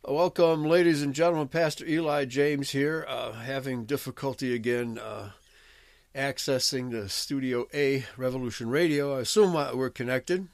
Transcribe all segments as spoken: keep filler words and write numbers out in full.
Welcome, ladies and gentlemen. Pastor Eli James here, uh, having difficulty again uh, accessing the Studio A Revolution Radio. I assume uh, we're connected.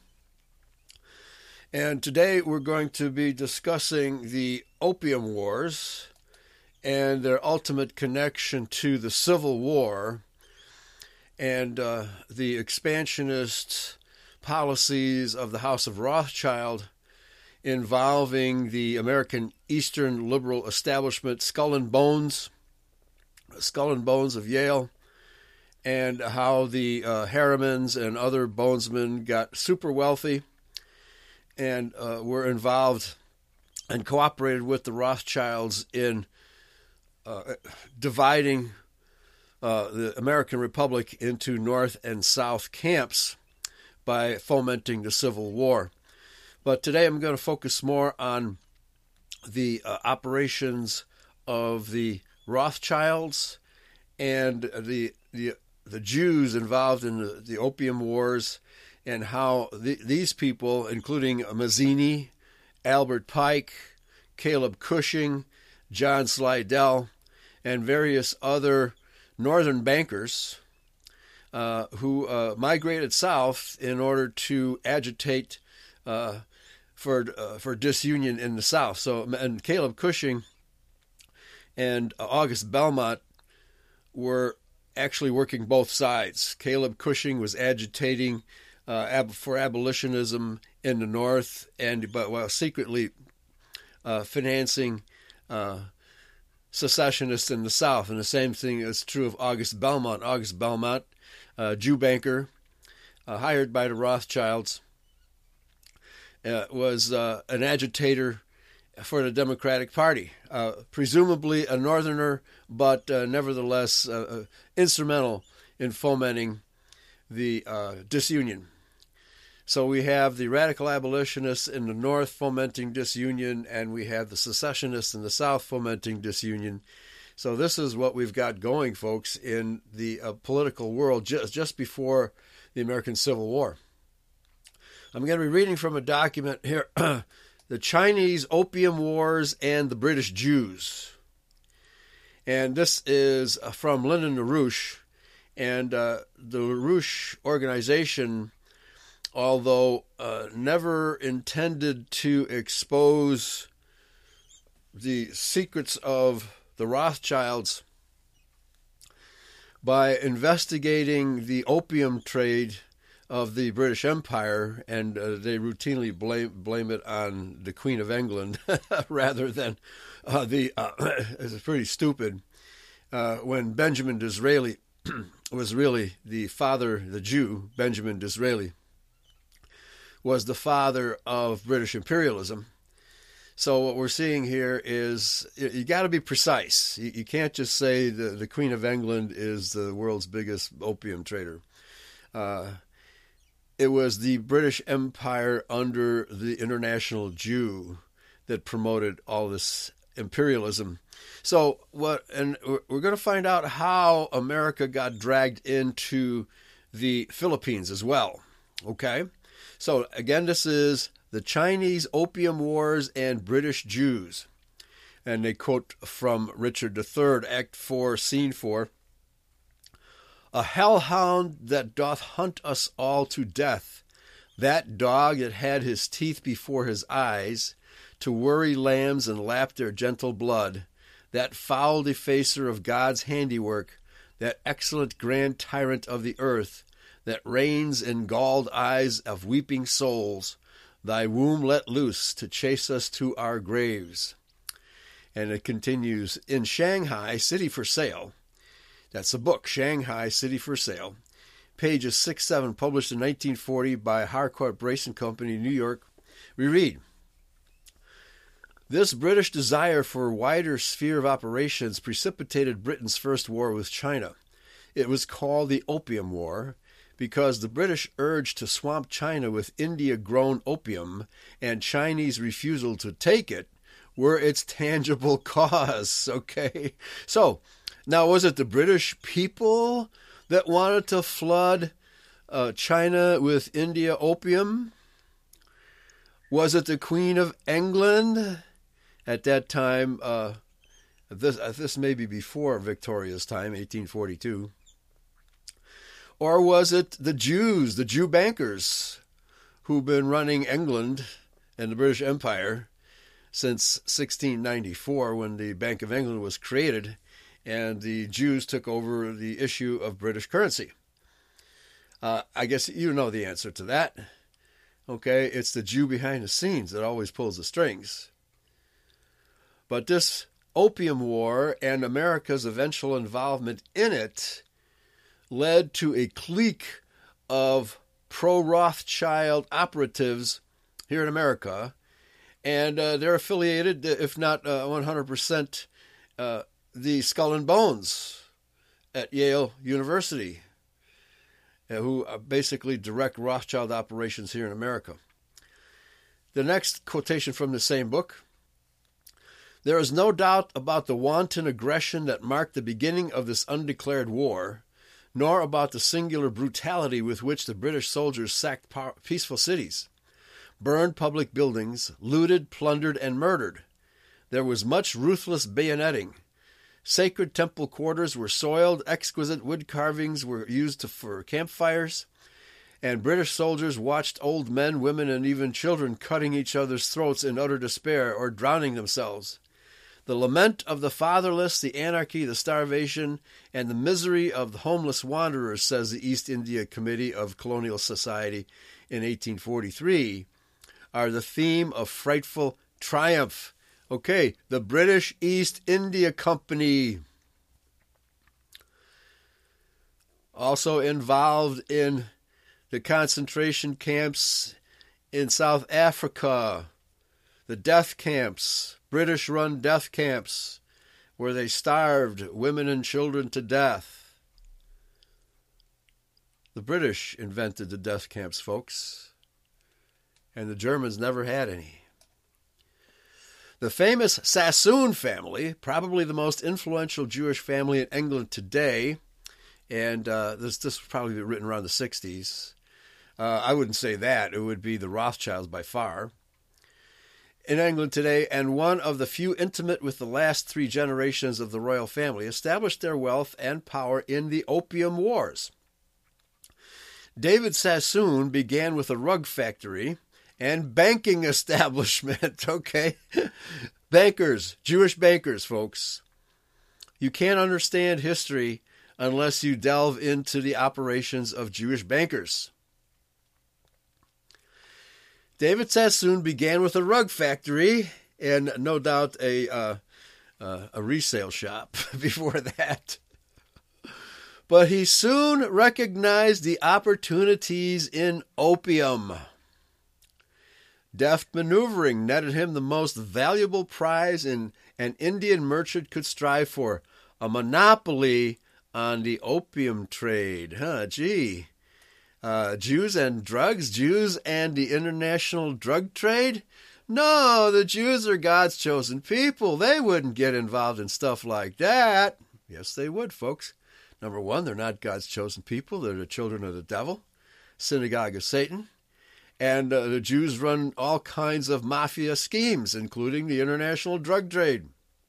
And today we're going to be discussing the Opium Wars and their ultimate connection to the Civil War and uh, the expansionist policies of the House of Rothschild involving the American Eastern liberal establishment, Skull and Bones, Skull and Bones of Yale, and how the uh, Harrimans and other bonesmen got super wealthy and uh, were involved and cooperated with the Rothschilds in uh, dividing uh, the American Republic into North and South camps by fomenting the Civil War. But today I'm going to focus more on the uh, operations of the Rothschilds and the the, the Jews involved in the, the Opium Wars, and how the, these people, including Mazzini, Albert Pike, Caleb Cushing, John Slidell, and various other northern bankers uh, who uh, migrated south in order to agitate uh, for uh, for disunion in the South. So, and Caleb Cushing and August Belmont were actually working both sides. Caleb Cushing was agitating uh, ab- for abolitionism in the North, and but while secretly uh, financing uh, secessionists in the South. And the same thing is true of August Belmont. August Belmont, uh, Jew banker, uh, hired by the Rothschilds, Uh, was uh, an agitator for the Democratic Party, uh, presumably a Northerner, but uh, nevertheless uh, uh, instrumental in fomenting the uh, disunion. So we have the radical abolitionists in the North fomenting disunion, and we have the secessionists in the South fomenting disunion. So this is what we've got going, folks, in the uh, political world just, just before the American Civil War. I'm going to be reading from a document here, The Chinese Opium Wars and the British Jews. And this is from Lyndon LaRouche. And uh, the LaRouche organization, although uh, never intended to expose the secrets of the Rothschilds by investigating the opium trade of the British Empire, and uh, they routinely blame blame it on the Queen of England rather than uh, the. Uh, it's pretty stupid. Uh, when Benjamin Disraeli was really the father, the Jew, Benjamin Disraeli was the father of British imperialism. So what we're seeing here is you, you got to be precise. You, you can't just say the the Queen of England is the world's biggest opium trader. Uh, It was the British Empire under the International Jew that promoted all this imperialism. So what, and we're going to find out how America got dragged into the Philippines as well. Okay? So again, this is The Chinese Opium Wars and British Jews. And they quote from Richard the Third, Act four, Scene four. A hellhound that doth hunt us all to death, that dog that had his teeth before his eyes, to worry lambs and lap their gentle blood, that foul defacer of God's handiwork, that excellent grand tyrant of the earth, that reigns in galled eyes of weeping souls, thy womb let loose to chase us to our graves. And it continues, in Shanghai, City for Sale. That's a book, Shanghai, City for Sale. Pages six, seven, published in nineteen forty by Harcourt Brace and Company, New York. We read, this British desire for a wider sphere of operations precipitated Britain's first war with China. It was called the Opium War because the British urged to swamp China with India-grown opium, and Chinese refusal to take it were its tangible cause. Okay, so now, was it the British people that wanted to flood uh, China with India opium? Was it the Queen of England at that time, uh, this, uh, this may be before Victoria's time, eighteen forty-two, or was it the Jews, the Jew bankers, who've been running England and the British Empire since sixteen ninety-four, when the Bank of England was created and the Jews took over the issue of British currency? Uh, I guess you know the answer to that. Okay, it's the Jew behind the scenes that always pulls the strings. But this Opium War and America's eventual involvement in it led to a clique of pro-Rothschild operatives here in America, and uh, they're affiliated, if not uh, one hundred percent, uh, the Skull and Bones at Yale University, uh, who basically direct Rothschild operations here in America. The next quotation from the same book: "There is no doubt about the wanton aggression that marked the beginning of this undeclared war, nor about the singular brutality with which the British soldiers sacked peaceful cities, burned public buildings, looted, plundered, and murdered. There was much ruthless bayoneting. Sacred temple quarters were soiled, exquisite wood carvings were used to, for campfires, and British soldiers watched old men, women, and even children cutting each other's throats in utter despair or drowning themselves. The lament of the fatherless, the anarchy, the starvation, and the misery of the homeless wanderers," says the East India Committee of Colonial Society in eighteen forty-three, "are the theme of frightful triumph." Okay, the British East India Company, also involved in the concentration camps in South Africa, the death camps, British-run death camps, where they starved women and children to death. The British invented the death camps, folks, and the Germans never had any. The famous Sassoon family, probably the most influential Jewish family in England today, and uh, this this was probably written around the sixties. Uh, I wouldn't say that. It would be the Rothschilds by far. In England today, and one of the few intimate with the last three generations of the royal family, established their wealth and power in the Opium Wars. David Sassoon began with a rug factory and banking establishment, okay? Bankers, Jewish bankers, folks. You can't understand history unless you delve into the operations of Jewish bankers. David Sassoon began with a rug factory and no doubt a uh, uh, a resale shop before that. But he soon recognized the opportunities in opium. Deft maneuvering netted him the most valuable prize in an Indian merchant could strive for, a monopoly on the opium trade. Huh, gee. Uh, Jews and drugs, Jews and the international drug trade? No, the Jews are God's chosen people. They wouldn't get involved in stuff like that. Yes, they would, folks. Number one, they're not God's chosen people. They're the children of the devil, synagogue of Satan. And uh, the Jews run all kinds of mafia schemes, including the international drug trade.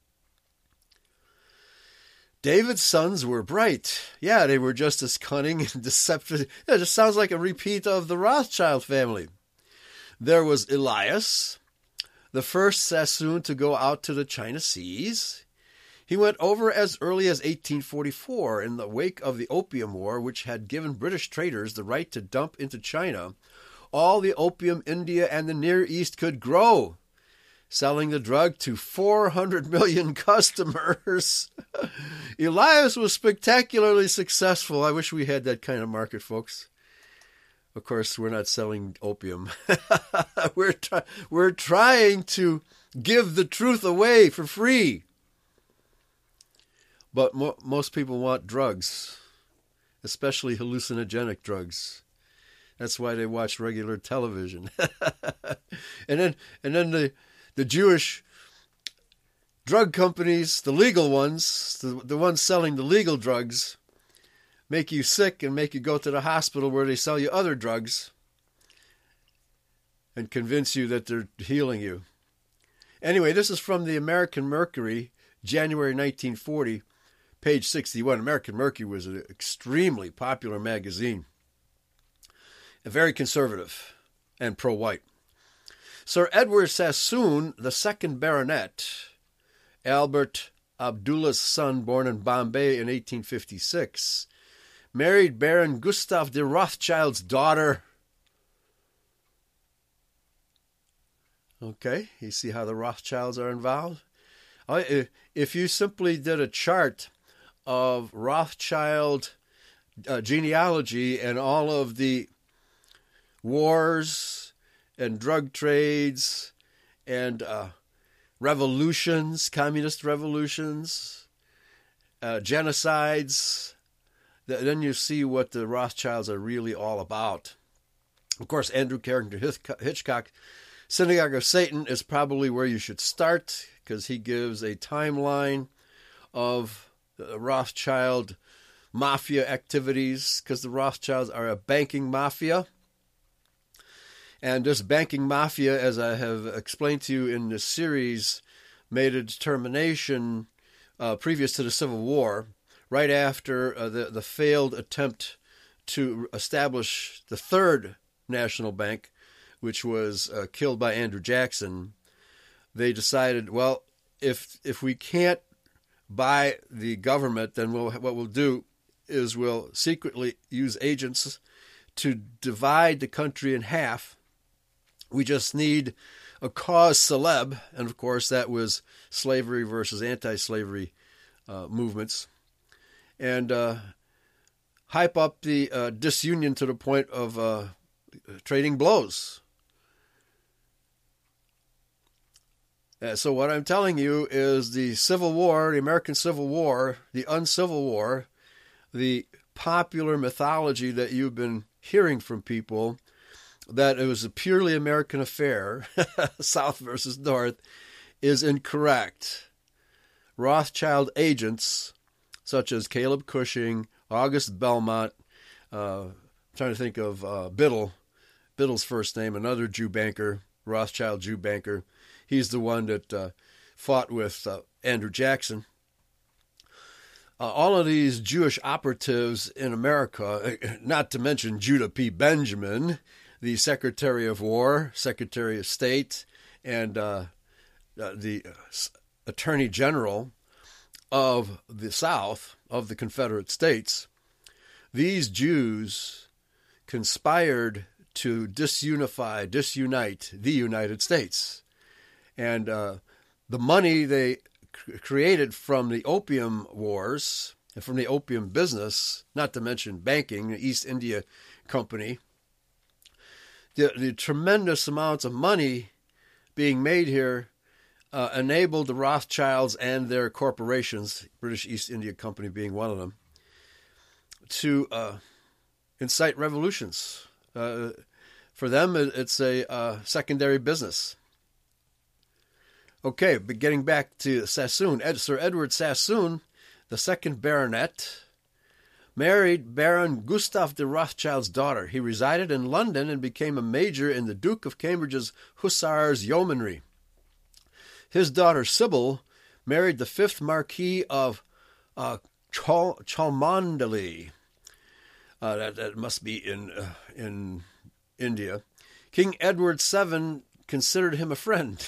David's sons were bright. Yeah, they were just as cunning and deceptive. It just sounds like a repeat of the Rothschild family. There was Elias, the first Sassoon to go out to the China Seas. He went over as early as eighteen forty-four in the wake of the Opium War, which had given British traders the right to dump into China all the opium India and the Near East could grow, selling the drug to four hundred million customers. Elias was spectacularly successful. I wish we had that kind of market, folks. Of course, we're not selling opium. we're, try- we're trying to give the truth away for free. But mo- most people want drugs, especially hallucinogenic drugs. That's why they watch regular television. and then and then the the Jewish drug companies, the legal ones, the, the ones selling the legal drugs, make you sick and make you go to the hospital where they sell you other drugs and convince you that they're healing you. Anyway, this is from the American Mercury, January nineteen forty, page sixty-one. American Mercury was an extremely popular magazine, very conservative and pro-white. Sir Edward Sassoon, the second Baronet, Albert Abdullah's son, born in Bombay in eighteen fifty-six, married Baron Gustav de Rothschild's daughter. Okay, you see how the Rothschilds are involved? If you simply did a chart of Rothschild uh, genealogy and all of the wars and drug trades and uh, revolutions, communist revolutions, uh, genocides, then you see what the Rothschilds are really all about. Of course, Andrew Carrington Hitchcock, Synagogue of Satan, is probably where you should start, because he gives a timeline of the Rothschild mafia activities, because the Rothschilds are a banking mafia. And this banking mafia, as I have explained to you in this series, made a determination uh, previous to the Civil War, right after uh, the, the failed attempt to establish the third national bank, which was uh, killed by Andrew Jackson. They decided, well, if if we can't buy the government, then we'll, what we'll do is we'll secretly use agents to divide the country in half. We just need a cause celeb, and of course that was slavery versus anti-slavery uh, movements, and uh, hype up the uh, disunion to the point of uh, trading blows. Uh, so what I'm telling you is the Civil War, the American Civil War, the uncivil war, the popular mythology that you've been hearing from people, that it was a purely American affair, South versus North, is incorrect. Rothschild agents, such as Caleb Cushing, August Belmont, uh, I'm trying to think of uh, Biddle, Biddle's first name, another Jew banker, Rothschild Jew banker. He's the one that uh, fought with uh, Andrew Jackson. Uh, all of these Jewish operatives in America, not to mention Judah P. Benjamin, the Secretary of War, Secretary of State, and uh, uh, the Attorney General of the South, of the Confederate States, these Jews conspired to disunify, disunite the United States. And uh, the money they c- created from the opium wars and from the opium business, not to mention banking, the East India Company, the, the tremendous amounts of money being made here uh, enabled the Rothschilds and their corporations, British East India Company being one of them, to uh, incite revolutions. Uh, for them, it's a uh, secondary business. Okay, but getting back to Sassoon, Ed, Sir Edward Sassoon, the second Baronet, married Baron Gustav de Rothschild's daughter. He resided in London and became a major in the Duke of Cambridge's Hussars Yeomanry. His daughter Sybil married the fifth Marquis of uh, Chal- Cholmondeley. Uh, that, that must be in uh, in India. King Edward the Seventh considered him a friend.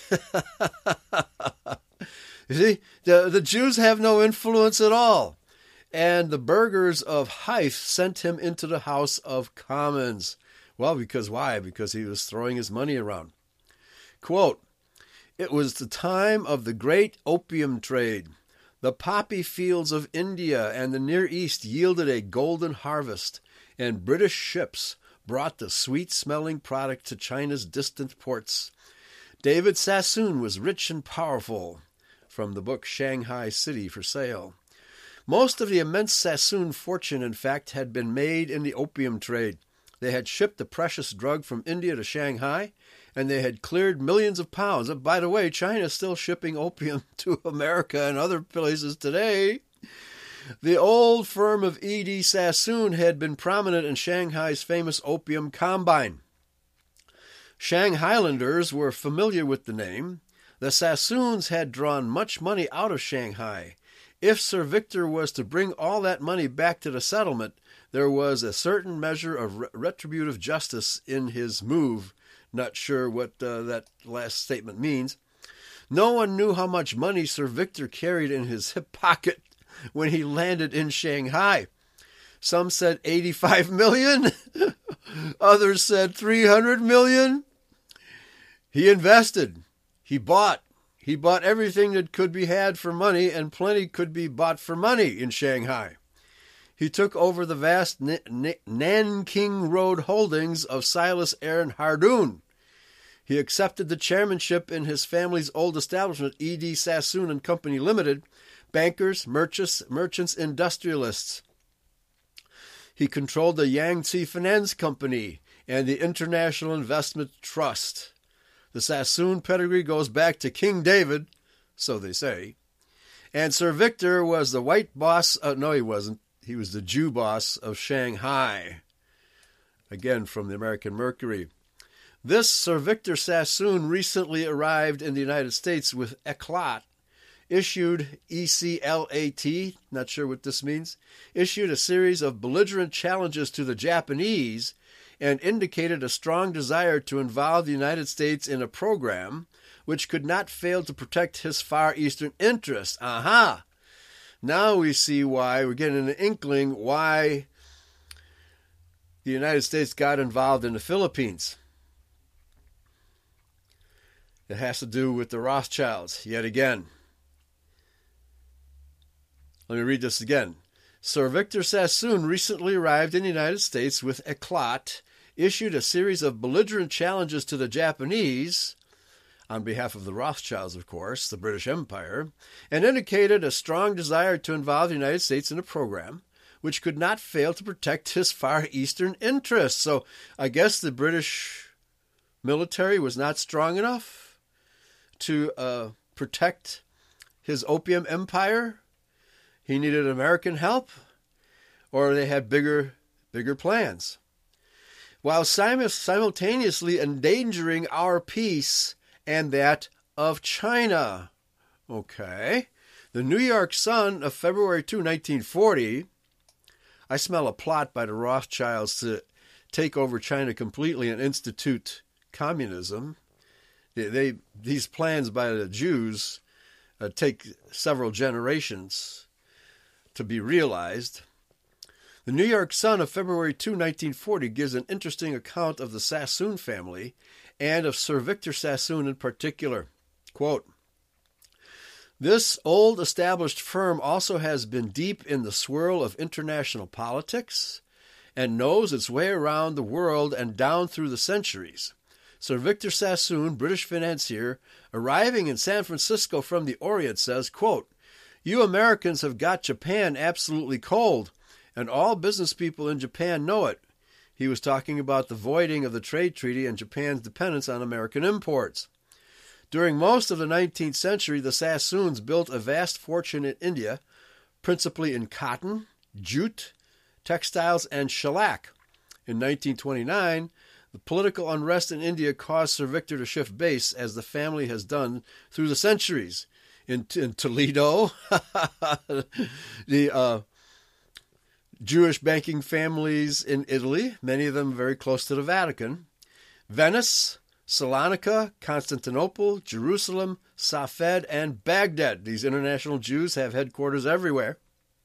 You see, the, the Jews have no influence at all. And the burghers of Hythe sent him into the House of Commons. Well, because why? Because he was throwing his money around. Quote, "It was the time of the great opium trade. The poppy fields of India and the Near East yielded a golden harvest, and British ships brought the sweet-smelling product to China's distant ports. David Sassoon was rich and powerful." From the book Shanghai City for Sale. Most of the immense Sassoon fortune, in fact, had been made in the opium trade. They had shipped the precious drug from India to Shanghai, and they had cleared millions of pounds. And by the way, China is still shipping opium to America and other places today. The old firm of E D Sassoon had been prominent in Shanghai's famous opium combine. Shanghailanders were familiar with the name. The Sassoons had drawn much money out of Shanghai. If Sir Victor was to bring all that money back to the settlement, there was a certain measure of re- retributive justice in his move. Not sure what uh, that last statement means. No one knew how much money Sir Victor carried in his hip pocket when he landed in Shanghai. Some said eighty-five million. Others said three hundred million. He invested. He bought. He bought everything that could be had for money, and plenty could be bought for money in Shanghai. He took over the vast N- N- Nanking Road holdings of Silas Aaron Hardoon. He accepted the chairmanship in his family's old establishment, E D. Sassoon and Company Limited, bankers, merchants, merchants, industrialists. He controlled the Yangtze Finance Company and the International Investment Trust. The Sassoon pedigree goes back to King David, so they say. And Sir Victor was the white boss. Uh, no, he wasn't. He was the Jew boss of Shanghai. Again, from the American Mercury. This Sir Victor Sassoon recently arrived in the United States with Eclat, issued E C L A T, not sure what this means, issued a series of belligerent challenges to the Japanese and indicated a strong desire to involve the United States in a program which could not fail to protect his Far Eastern interests. Aha! Now we see why, we're getting an inkling why the United States got involved in the Philippines. It has to do with the Rothschilds, yet again. Let me read this again. Sir Victor Sassoon recently arrived in the United States with Eclat, issued a series of belligerent challenges to the Japanese, on behalf of the Rothschilds, of course, the British Empire, and indicated a strong desire to involve the United States in a program which could not fail to protect his Far Eastern interests. So I guess the British military was not strong enough to uh, protect his opium empire. He needed American help, or they had bigger, bigger plans. While simultaneously endangering our peace and that of China. Okay. The New York Sun of February second, nineteen forty. I smell a plot by the Rothschilds to take over China completely and institute communism. They, they these plans by the Jews uh, take several generations to be realized. The New York Sun of February second, nineteen forty gives an interesting account of the Sassoon family and of Sir Victor Sassoon in particular. Quote, "This old established firm also has been deep in the swirl of international politics and knows its way around the world and down through the centuries. Sir Victor Sassoon, British financier, arriving in San Francisco from the Orient, says, quote, 'You Americans have got Japan absolutely cold, and all business people in Japan know it.' He was talking about the voiding of the trade treaty and Japan's dependence on American imports. During most of the nineteenth century, the Sassoons built a vast fortune in India, principally in cotton, jute, textiles, and shellac. In nineteen twenty-nine, the political unrest in India caused Sir Victor to shift base, as the family has done through the centuries. In, in Toledo, the uh, Jewish banking families in Italy, many of them very close to the Vatican, Venice, Salonika, Constantinople, Jerusalem, Safed, and Baghdad. These international Jews have headquarters everywhere.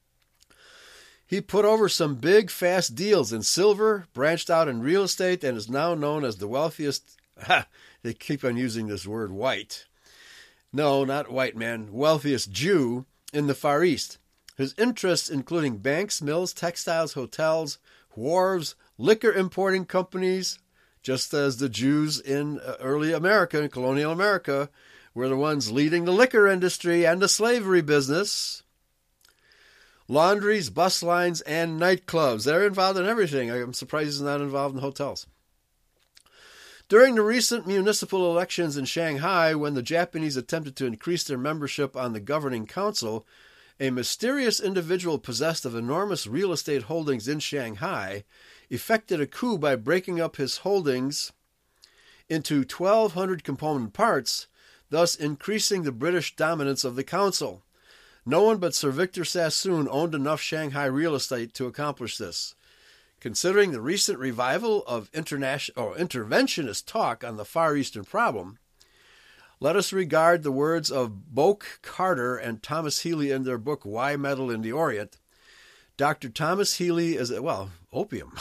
He put over some big, fast deals in silver, branched out in real estate, and is now known as the wealthiest, ha, they keep on using this word, white. No, not white man, wealthiest Jew in the Far East. His interests, including banks, mills, textiles, hotels, wharves, liquor importing companies, just as the Jews in early America, in colonial America, were the ones leading the liquor industry and the slavery business. Laundries, bus lines, and nightclubs. They're involved in everything. I'm surprised he's not involved in hotels. During the recent municipal elections in Shanghai, when the Japanese attempted to increase their membership on the governing council, a mysterious individual possessed of enormous real estate holdings in Shanghai effected a coup by breaking up his holdings into twelve hundred component parts, thus increasing the British dominance of the council. No one but Sir Victor Sassoon owned enough Shanghai real estate to accomplish this. Considering the recent revival of international or interventionist talk on the Far Eastern problem, let us regard the words of Boak Carter and Thomas Healy in their book, Why Meddle in the Orient. Doctor Thomas Healy is, well, opium.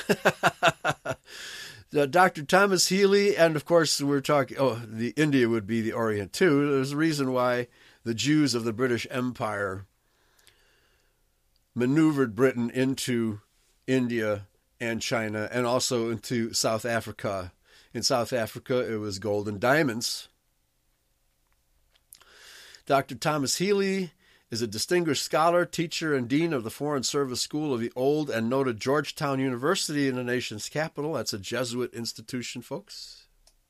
Doctor Thomas Healy, and of course we're talking, oh, the India would be the Orient too. There's a reason why the Jews of the British Empire maneuvered Britain into India and China and also into South Africa. In South Africa, it was gold and diamonds. Doctor Thomas Healy is a distinguished scholar, teacher, and dean of the Foreign Service School of the old and noted Georgetown University in the nation's capital. That's a Jesuit institution, folks.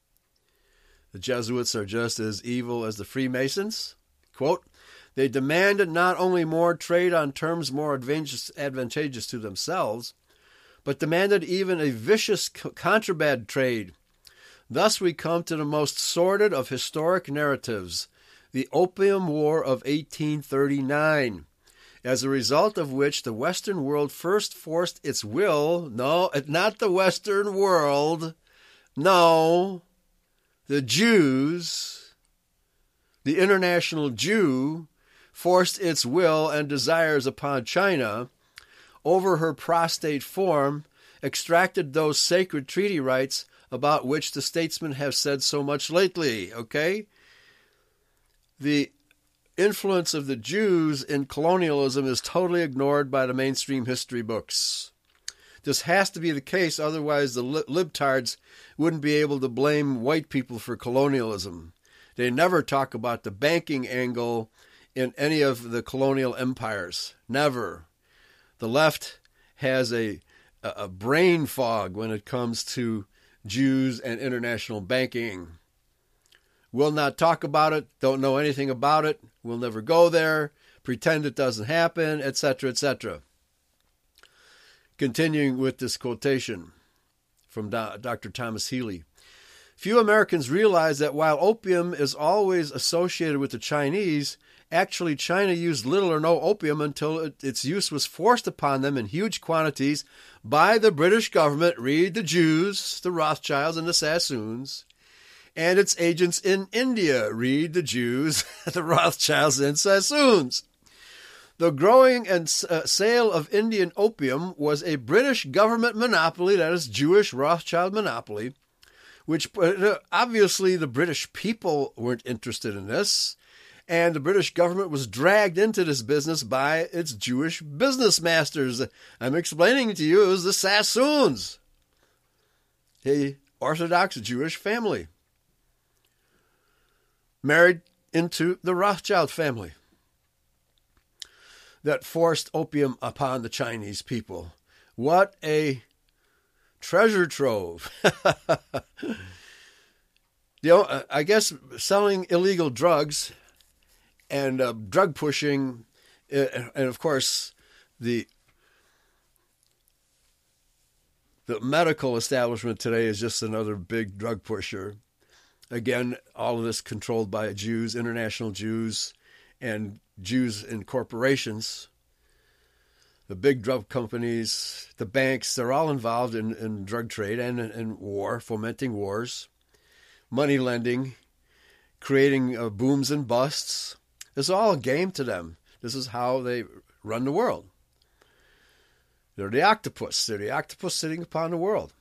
The Jesuits are just as evil as the Freemasons. Quote, they demanded not only more trade on terms more advantageous to themselves, but demanded even a vicious contraband trade. Thus we come to the most sordid of historic narratives, the Opium War of eighteen thirty-nine, as a result of which the Western world first forced its will, no, not the Western world, no, the Jews, the international Jew, forced its will and desires upon China, over her prostate form, extracted those sacred treaty rights about which the statesmen have said so much lately, okay? The influence of the Jews in colonialism is totally ignored by the mainstream history books. This has to be the case, otherwise the libtards wouldn't be able to blame white people for colonialism. They never talk about the banking angle in any of the colonial empires. Never. The left has a, a brain fog when it comes to Jews and international banking. Will not talk about it, don't know anything about it, will never go there, pretend it doesn't happen, et cetera, et cetera. Continuing with this quotation from Doctor Thomas Healy. Few Americans realize that while opium is always associated with the Chinese, actually China used little or no opium until it, its use was forced upon them in huge quantities by the British government, read the Jews, the Rothschilds, and the Sassoons, and its agents in India, read the Jews, the Rothschilds, and Sassoons. The growing and uh, sale of Indian opium was a British government monopoly, that is, Jewish Rothschild monopoly, which uh, obviously the British people weren't interested in this, and the British government was dragged into this business by its Jewish business masters. I'm explaining to you, it was the Sassoons, a Orthodox Jewish family, married into the Rothschild family, that forced opium upon the Chinese people. What a treasure trove. You know, I guess selling illegal drugs and uh, drug pushing, uh, and of course the the medical establishment today is just another big drug pusher. Again, all of this controlled by Jews, international Jews, and Jews in corporations. The big drug companies, the banks, they're all involved in, in drug trade and in war, fomenting wars, money lending, creating uh, booms and busts. It's all a game to them. This is how they run the world. They're the octopus. They're the octopus sitting upon the world.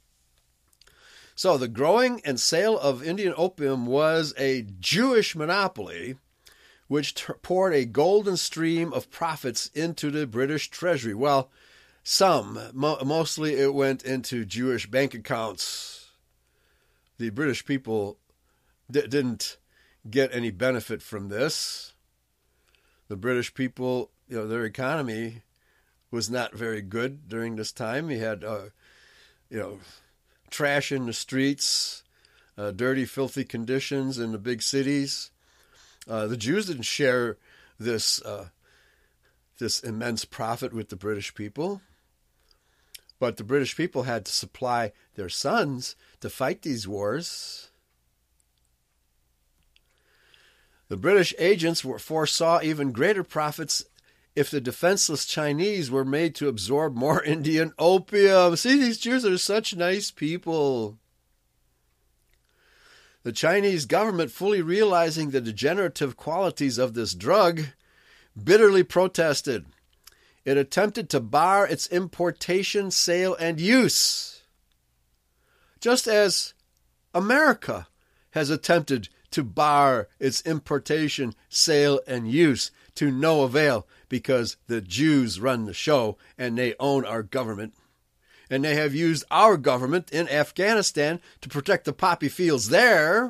So the growing and sale of Indian opium was a Jewish monopoly, which t- poured a golden stream of profits into the British treasury. Well, some, mo- mostly it went into Jewish bank accounts. The British people d- didn't get any benefit from this. The British people, you know, their economy was not very good during this time. You had, uh, you know, trash in the streets, uh, dirty, filthy conditions in the big cities. Uh, the Jews didn't share this uh, this immense profit with the British people, but the British people had to supply their sons to fight these wars. The British agents were, foresaw even greater profits if the defenseless Chinese were made to absorb more Indian opium. See, these Jews are such nice people. The Chinese government, fully realizing the degenerative qualities of this drug, bitterly protested. It attempted to bar its importation, sale, and use, just as America has attempted to bar its importation, sale, and use to no avail, because the Jews run the show and they own our government. And they have used our government in Afghanistan to protect the poppy fields there.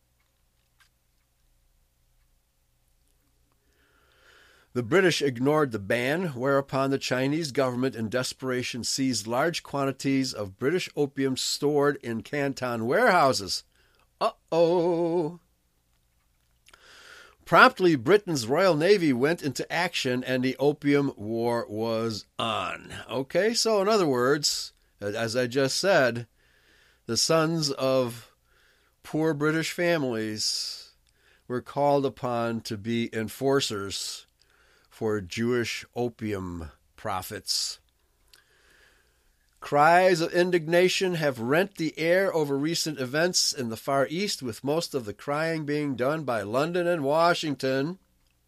The British ignored the ban, whereupon the Chinese government in desperation seized large quantities of British opium stored in Canton warehouses. Uh-oh. Promptly, Britain's Royal Navy went into action and the Opium War was on. Okay, so in other words, as I just said, the sons of poor British families were called upon to be enforcers for Jewish opium profits. Cries of indignation have rent the air over recent events in the Far East, with most of the crying being done by London and Washington.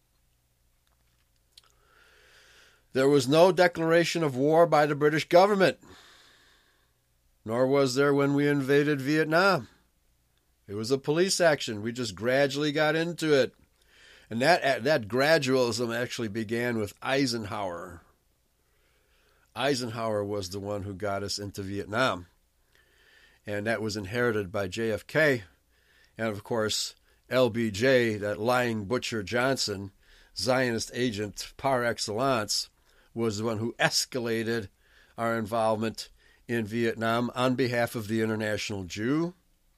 There was no declaration of war by the British government, nor was there when we invaded Vietnam. It was a police action. We just gradually got into it. And that that gradualism actually began with Eisenhower. Eisenhower was the one who got us into Vietnam. And that was inherited by J F K. And, of course, L B J, that lying butcher Johnson, Zionist agent par excellence, was the one who escalated our involvement in Vietnam on behalf of the international Jew.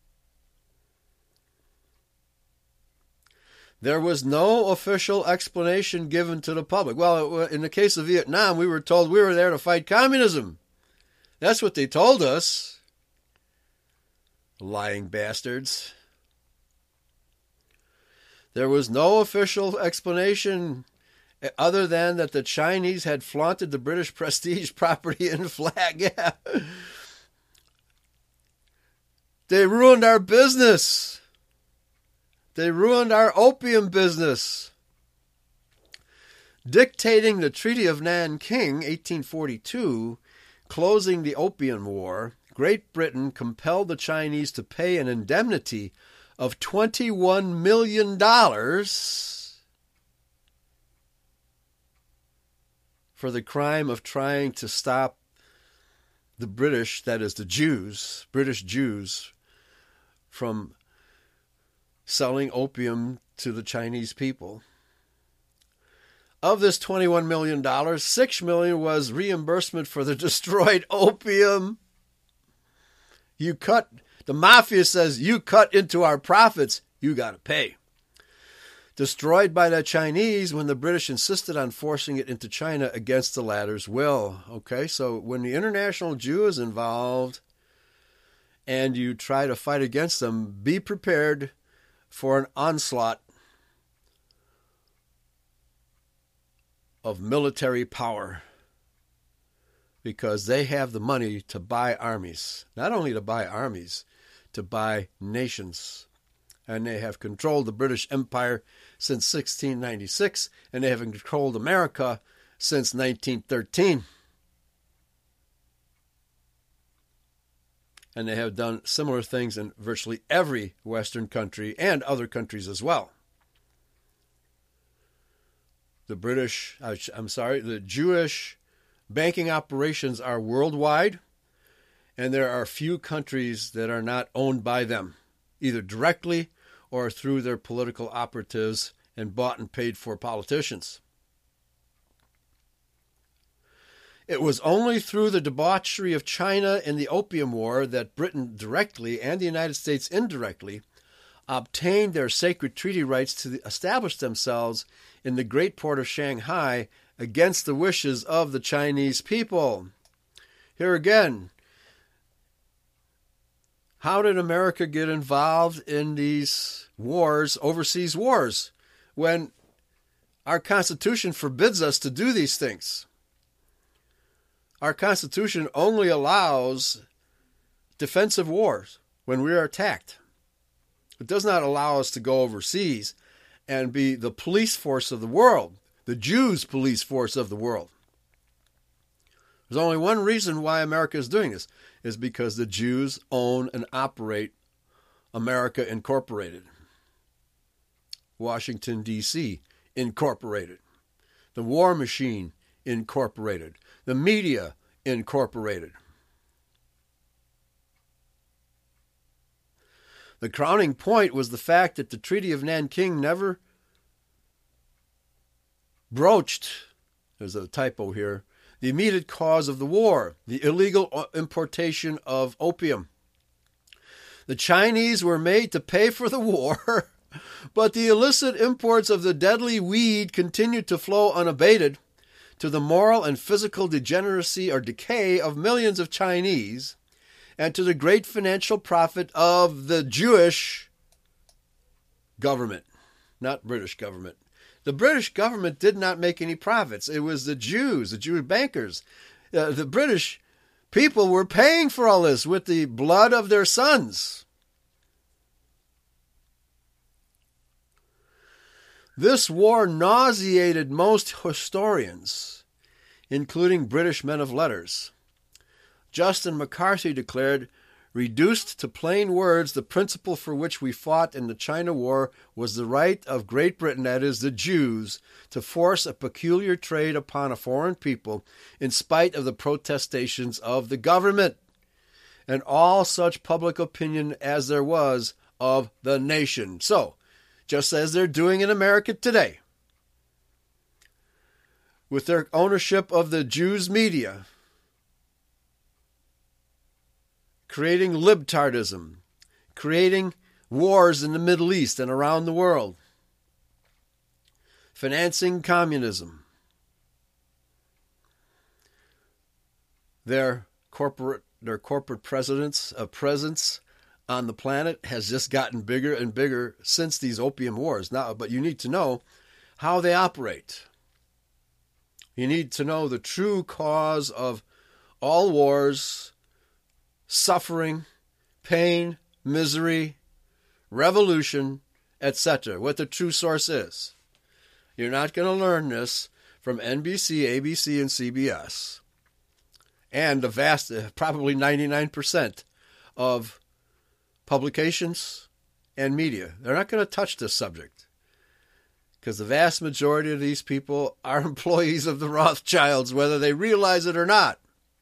There was no official explanation given to the public. Well, in the case of Vietnam, we were told we were there to fight communism. That's what they told us. Lying bastards. There was no official explanation other than that the Chinese had flaunted the British prestige, property, and flag. Yeah. They ruined our business. They ruined our opium business. Dictating the Treaty of Nanking, eighteen forty-two, closing the Opium War, Great Britain compelled the Chinese to pay an indemnity of twenty-one million dollars for the crime of trying to stop the British, that is the Jews, British Jews, from selling opium to the Chinese people. Of this twenty-one million dollars, six million dollars was reimbursement for the destroyed opium. You cut, the mafia says, you cut into our profits, you got to pay. Destroyed by the Chinese when the British insisted on forcing it into China against the latter's will. Okay, so when the international Jew is involved and you try to fight against them, be prepared for an onslaught of military power, because they have the money to buy armies. Not only to buy armies, to buy nations. And they have controlled the British Empire since sixteen ninety-six, and they have controlled America since nineteen thirteen. And they have done similar things in virtually every Western country and other countries as well. The British, I'm sorry, the Jewish banking operations are worldwide, and there are few countries that are not owned by them, either directly or through their political operatives and bought and paid for politicians. It was only through the debauchery of China in the Opium War that Britain directly and the United States indirectly obtained their sacred treaty rights to establish themselves in the great port of Shanghai against the wishes of the Chinese people. Here again, how did America get involved in these wars, overseas wars? when our Constitution forbids us to do these things? Our Constitution only allows defensive wars when we are attacked. It does not allow us to go overseas and be the police force of the world, the Jews' police force of the world. There's only one reason why America is doing this, is because the Jews own and operate America Incorporated, Washington, D C Incorporated, the War Machine Incorporated, the media Incorporated. The crowning point was the fact that the Treaty of Nanking never broached, there's a typo here, the immediate cause of the war, the illegal importation of opium. The Chinese were made to pay for the war, but the illicit imports of the deadly weed continued to flow unabated, to the moral and physical degeneracy or decay of millions of Chinese, and to the great financial profit of the Jewish government, not British government. The British government did not make any profits. It was the Jews, the Jewish bankers. Uh, the British people were paying for all this with the blood of their sons. This war nauseated most historians, including British men of letters. Justin McCarthy declared, "Reduced to plain words, the principle for which we fought in the China War was the right of Great Britain, that is, the Jews, to force a peculiar trade upon a foreign people in spite of the protestations of the government and all such public opinion as there was of the nation." So, just as they're doing in America today, with their ownership of the Jews' media, creating libtardism, creating wars in the Middle East and around the world, financing communism. Their corporate their corporate presidents uh, presence on the planet has just gotten bigger and bigger since these opium wars. Now, but you need to know how they operate. You need to know the true cause of all wars, suffering, pain, misery, revolution, et cetera, what the true source is. You're not going to learn this from N B C, A B C, and C B S. And the vast, probably ninety-nine percent of publications and media. They're not going to touch this subject, because the vast majority of these people are employees of the Rothschilds, whether they realize it or not.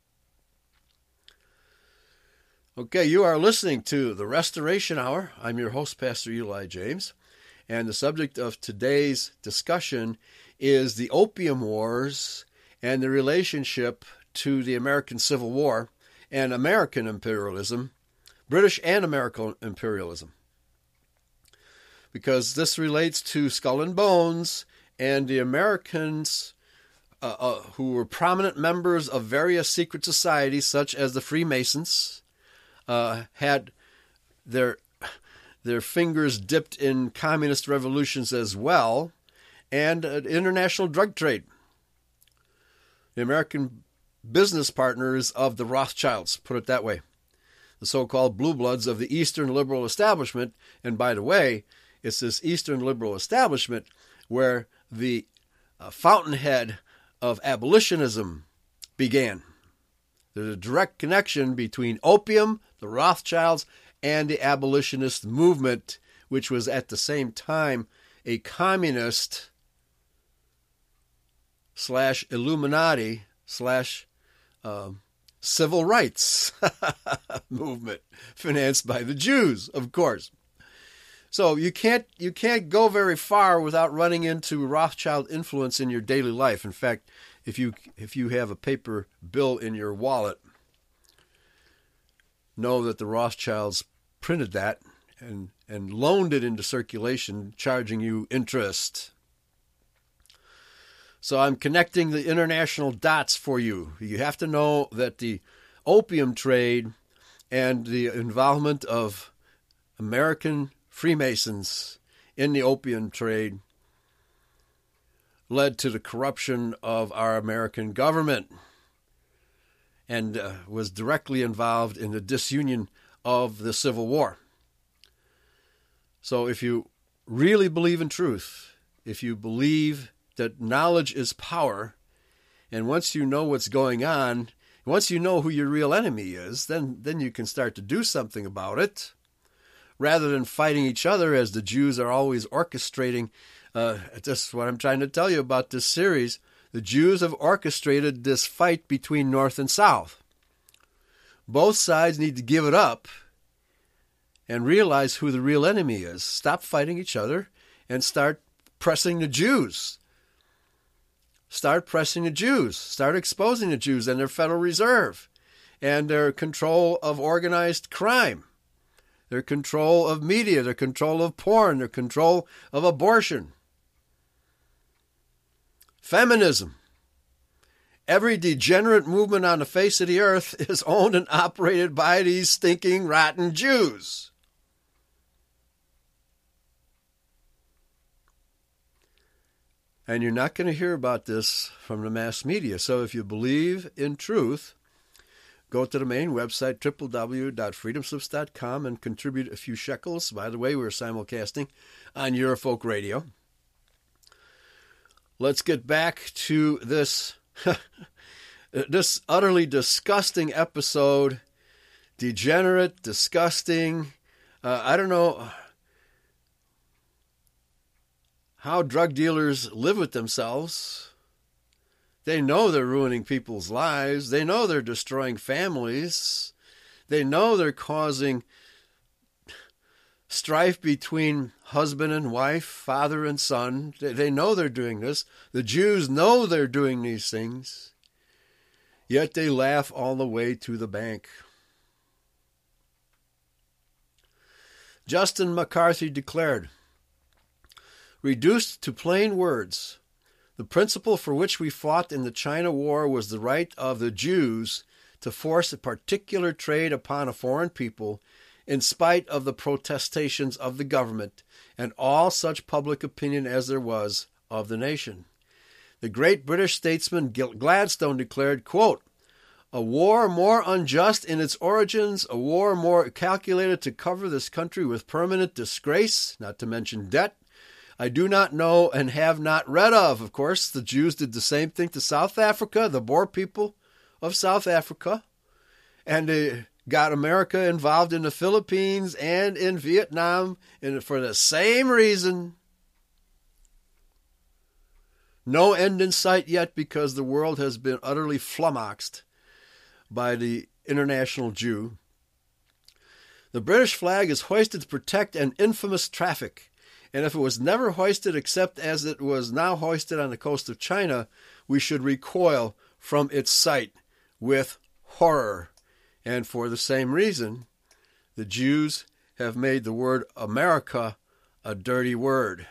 Okay, you are listening to the Restoration Hour. I'm your host, Pastor Eli James, and the subject of today's discussion is the Opium Wars and the relationship to the American Civil War and American imperialism, British and American imperialism, because this relates to Skull and Bones and the Americans uh, uh, who were prominent members of various secret societies, such as the Freemasons, Uh, had their their fingers dipped in communist revolutions as well, and uh, international drug trade. The American business partners of the Rothschilds, put it that way, the so-called blue bloods of the Eastern liberal establishment. And by the way, it's this Eastern liberal establishment where the uh, fountainhead of abolitionism began. There's a direct connection between opium, the Rothschilds, and the abolitionist movement, which was at the same time a communist slash Illuminati slash um, civil rights movement, financed by the Jews, of course. So you can't you can't go very far without running into Rothschild influence in your daily life. In fact, if you if you have a paper bill in your wallet, know that the Rothschilds printed that and, and loaned it into circulation, charging you interest. So I'm connecting the international dots for you. You have to know that the opium trade and the involvement of American Freemasons in the opium trade led to the corruption of our American government and uh, was directly involved in the disunion of the Civil War. So if you really believe in truth, if you believe that knowledge is power, and once you know what's going on, once you know who your real enemy is, then, then you can start to do something about it, rather than fighting each other as the Jews are always orchestrating. Uh, that's what I'm trying to tell you about this series. The Jews have orchestrated this fight between North and South. Both sides need to give it up and realize who the real enemy is. Stop fighting each other and start pressing the Jews. Start pressing the Jews. Start exposing the Jews and their Federal Reserve and their control of organized crime, their control of media, their control of porn, their control of abortion. Feminism. Every degenerate movement on the face of the earth is owned and operated by these stinking, rotten Jews. And you're not going to hear about this from the mass media. So if you believe in truth, go to the main website, w w w dot freedom slips dot com, and contribute a few shekels. By the way, we're simulcasting on Eurofolk Radio. Let's get back to this, this utterly disgusting episode. Degenerate, disgusting. Uh, I don't know how drug dealers live with themselves. They know they're ruining people's lives. They know they're destroying families. They know they're causing strife between husband and wife, father and son. They know they're doing this. The Jews know they're doing these things. Yet they laugh all the way to the bank. Justin McCarthy declared, "Reduced to plain words, the principle for which we fought in the China War was the right of the Jews to force a particular trade upon a foreign people in spite of the protestations of the government and all such public opinion as there was of the nation." The great British statesman Gladstone declared, quote, "A war more unjust in its origins, a war more calculated to cover this country with permanent disgrace, not to mention debt, I do not know and have not read of." Of course, the Jews did the same thing to South Africa, the Boer people of South Africa, and they got America involved in the Philippines and in Vietnam and for the same reason. No end in sight yet because the world has been utterly flummoxed by the international Jew. The British flag is hoisted to protect an infamous traffic. And if it was never hoisted except as it was now hoisted on the coast of China, we should recoil from its sight with horror. And for the same reason, the Jews have made the word America a dirty word.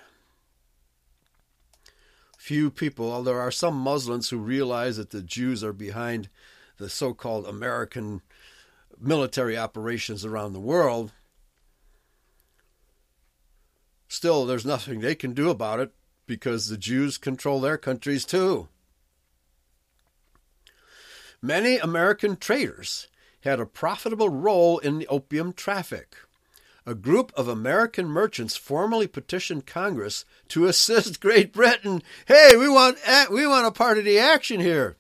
Few people, although there are some Muslims who realize that the Jews are behind the so-called American military operations around the world, still, there's nothing they can do about it because the Jews control their countries too. Many American traders had a profitable role in the opium traffic. A group of American merchants formally petitioned Congress to assist Great Britain. Hey, we want we want a part of the action here.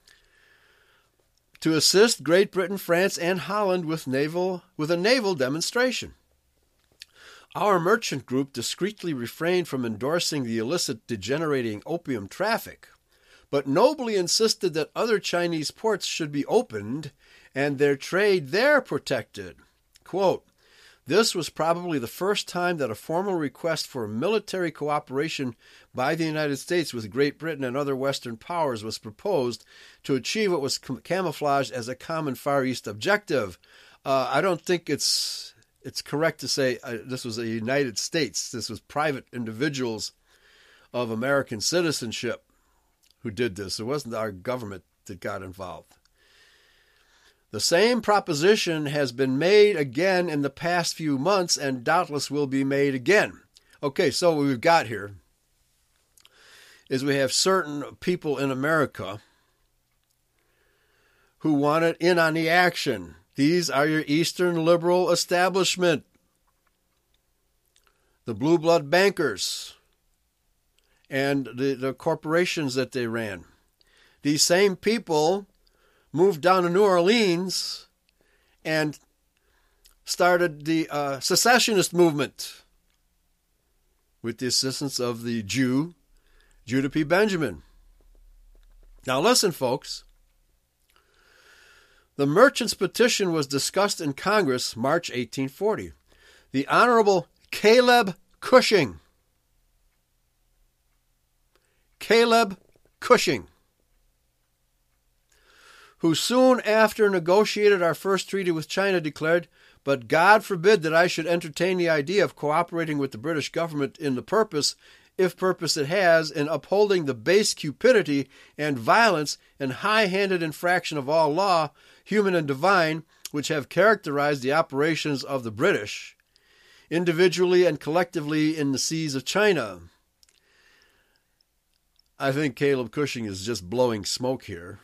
To assist Great Britain, France, and Holland with naval with a naval demonstration. Our merchant group discreetly refrained from endorsing the illicit, degenerating opium traffic, but nobly insisted that other Chinese ports should be opened and their trade there protected. Quote, "This was probably the first time that a formal request for military cooperation by the United States with Great Britain and other Western powers was proposed to achieve what was camouflaged as a common Far East objective." Uh, I don't think it's... It's correct to say uh, this was the United States. This was private individuals of American citizenship who did this. It wasn't our government that got involved. The same proposition has been made again in the past few months and doubtless will be made again. Okay, so what we've got here is we have certain people in America who wanted in on the action. These are your Eastern liberal establishment, the blue blood bankers, and the, the corporations that they ran. These same people moved down to New Orleans and started the uh, secessionist movement with the assistance of the Jew, Judah P. Benjamin. Now listen, folks. The Merchants' Petition was discussed in Congress March eighteen forty. The Honorable Caleb Cushing. Caleb Cushing, who soon after negotiated our first treaty with China, declared, "But God forbid that I should entertain the idea of cooperating with the British government in the purpose, if purpose it has, in upholding the base cupidity and violence and high-handed infraction of all law, human and divine, which have characterized the operations of the British, individually and collectively in the seas of China." I think Caleb Cushing is just blowing smoke here,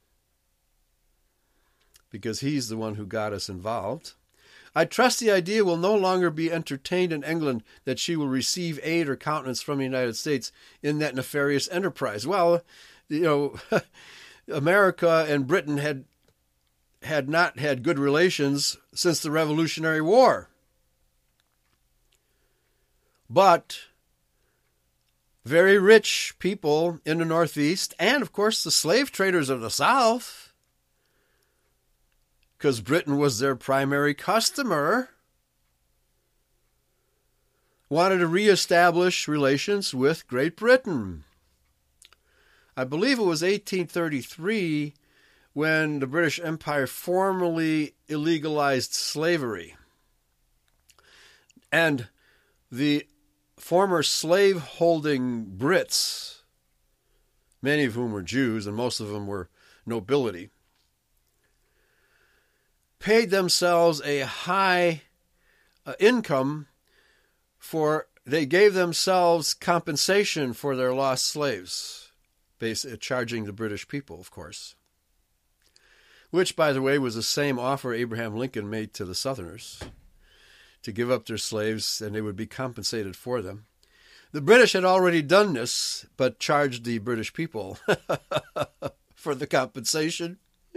because he's the one who got us involved. "I trust the idea will no longer be entertained in England that she will receive aid or countenance from the United States in that nefarious enterprise." Well, you know, America and Britain had had not had good relations since the Revolutionary War. But very rich people in the Northeast, and of course the slave traders of the South, because Britain was their primary customer, wanted to reestablish relations with Great Britain. I believe it was eighteen thirty-three when the British Empire formally illegalized slavery. And the former slave-holding Brits, many of whom were Jews and most of them were nobility, paid themselves a high uh, income for, they gave themselves compensation for their lost slaves, basically charging the British people, of course. Which, by the way, was the same offer Abraham Lincoln made to the Southerners, to give up their slaves and they would be compensated for them. The British had already done this, but charged the British people for the compensation.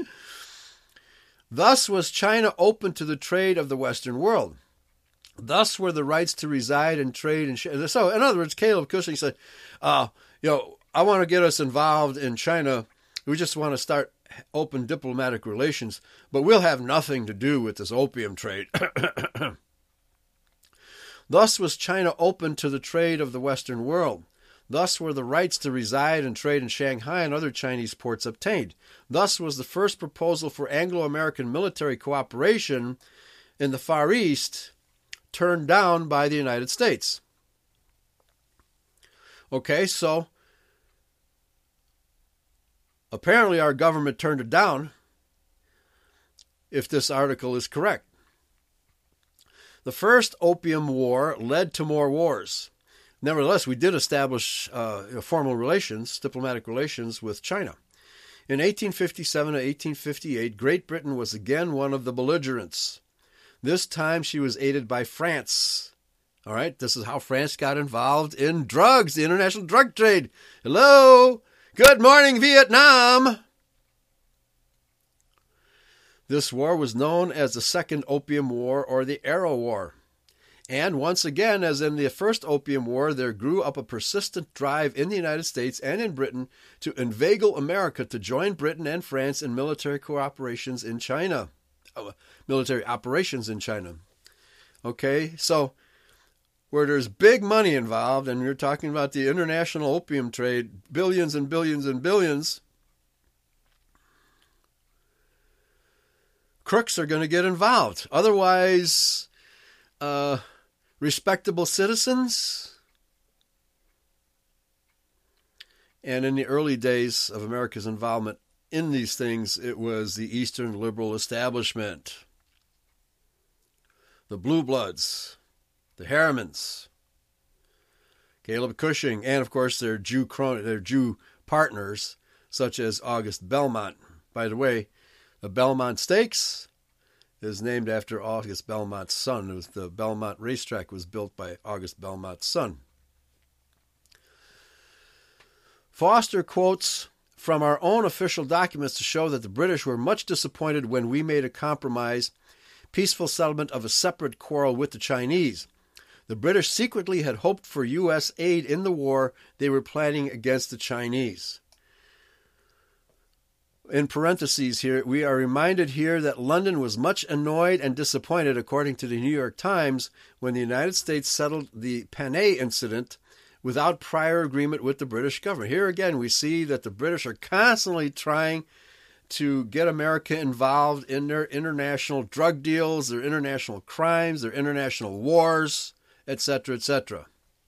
Thus was China open to the trade of the Western world. Thus were the rights to reside and trade and share. So, in other words, Caleb Cushing said, uh, you know, I want to get us involved in China. We just want to start open diplomatic relations, but we'll have nothing to do with this opium trade. Thus was China open to the trade of the Western world. Thus were the rights to reside and trade in Shanghai and other Chinese ports obtained. Thus was the first proposal for Anglo-American military cooperation in the Far East turned down by the United States. Okay, so apparently our government turned it down, if this article is correct. The first Opium War led to more wars. Nevertheless, we did establish uh, formal relations, diplomatic relations with China. In eighteen fifty-seven to eighteen fifty-eight, Great Britain was again one of the belligerents. This time she was aided by France. All right, this is how France got involved in drugs, the international drug trade. Hello, good morning, Vietnam. This war was known as the Second Opium War or the Arrow War. And once again, as in the First Opium War, there grew up a persistent drive in the United States and in Britain to inveigle America to join Britain and France in military cooperations in China. Uh, military operations in China. Okay, so where there's big money involved, and you're talking about the international opium trade, billions and billions and billions, crooks are going to get involved. Otherwise, uh, respectable citizens. And in the early days of America's involvement in these things, it was the Eastern liberal establishment, the Blue Bloods, the Harrimans, Caleb Cushing, and of course their Jew crony, their Jew partners, such as August Belmont. By the way, the Belmont Stakes is named after August Belmont's son. It was the Belmont racetrack was built by August Belmont's son. Foster quotes from our own official documents to show that the British were much disappointed when we made a compromise, peaceful settlement of a separate quarrel with the Chinese. The British secretly had hoped for U S aid in the war they were planning against the Chinese. In parentheses here, we are reminded here that London was much annoyed and disappointed, according to the New York Times, when the United States settled the Panay incident without prior agreement with the British government. Here again, we see that the British are constantly trying to get America involved in their international drug deals, their international crimes, their international wars, et cetera, et cetera.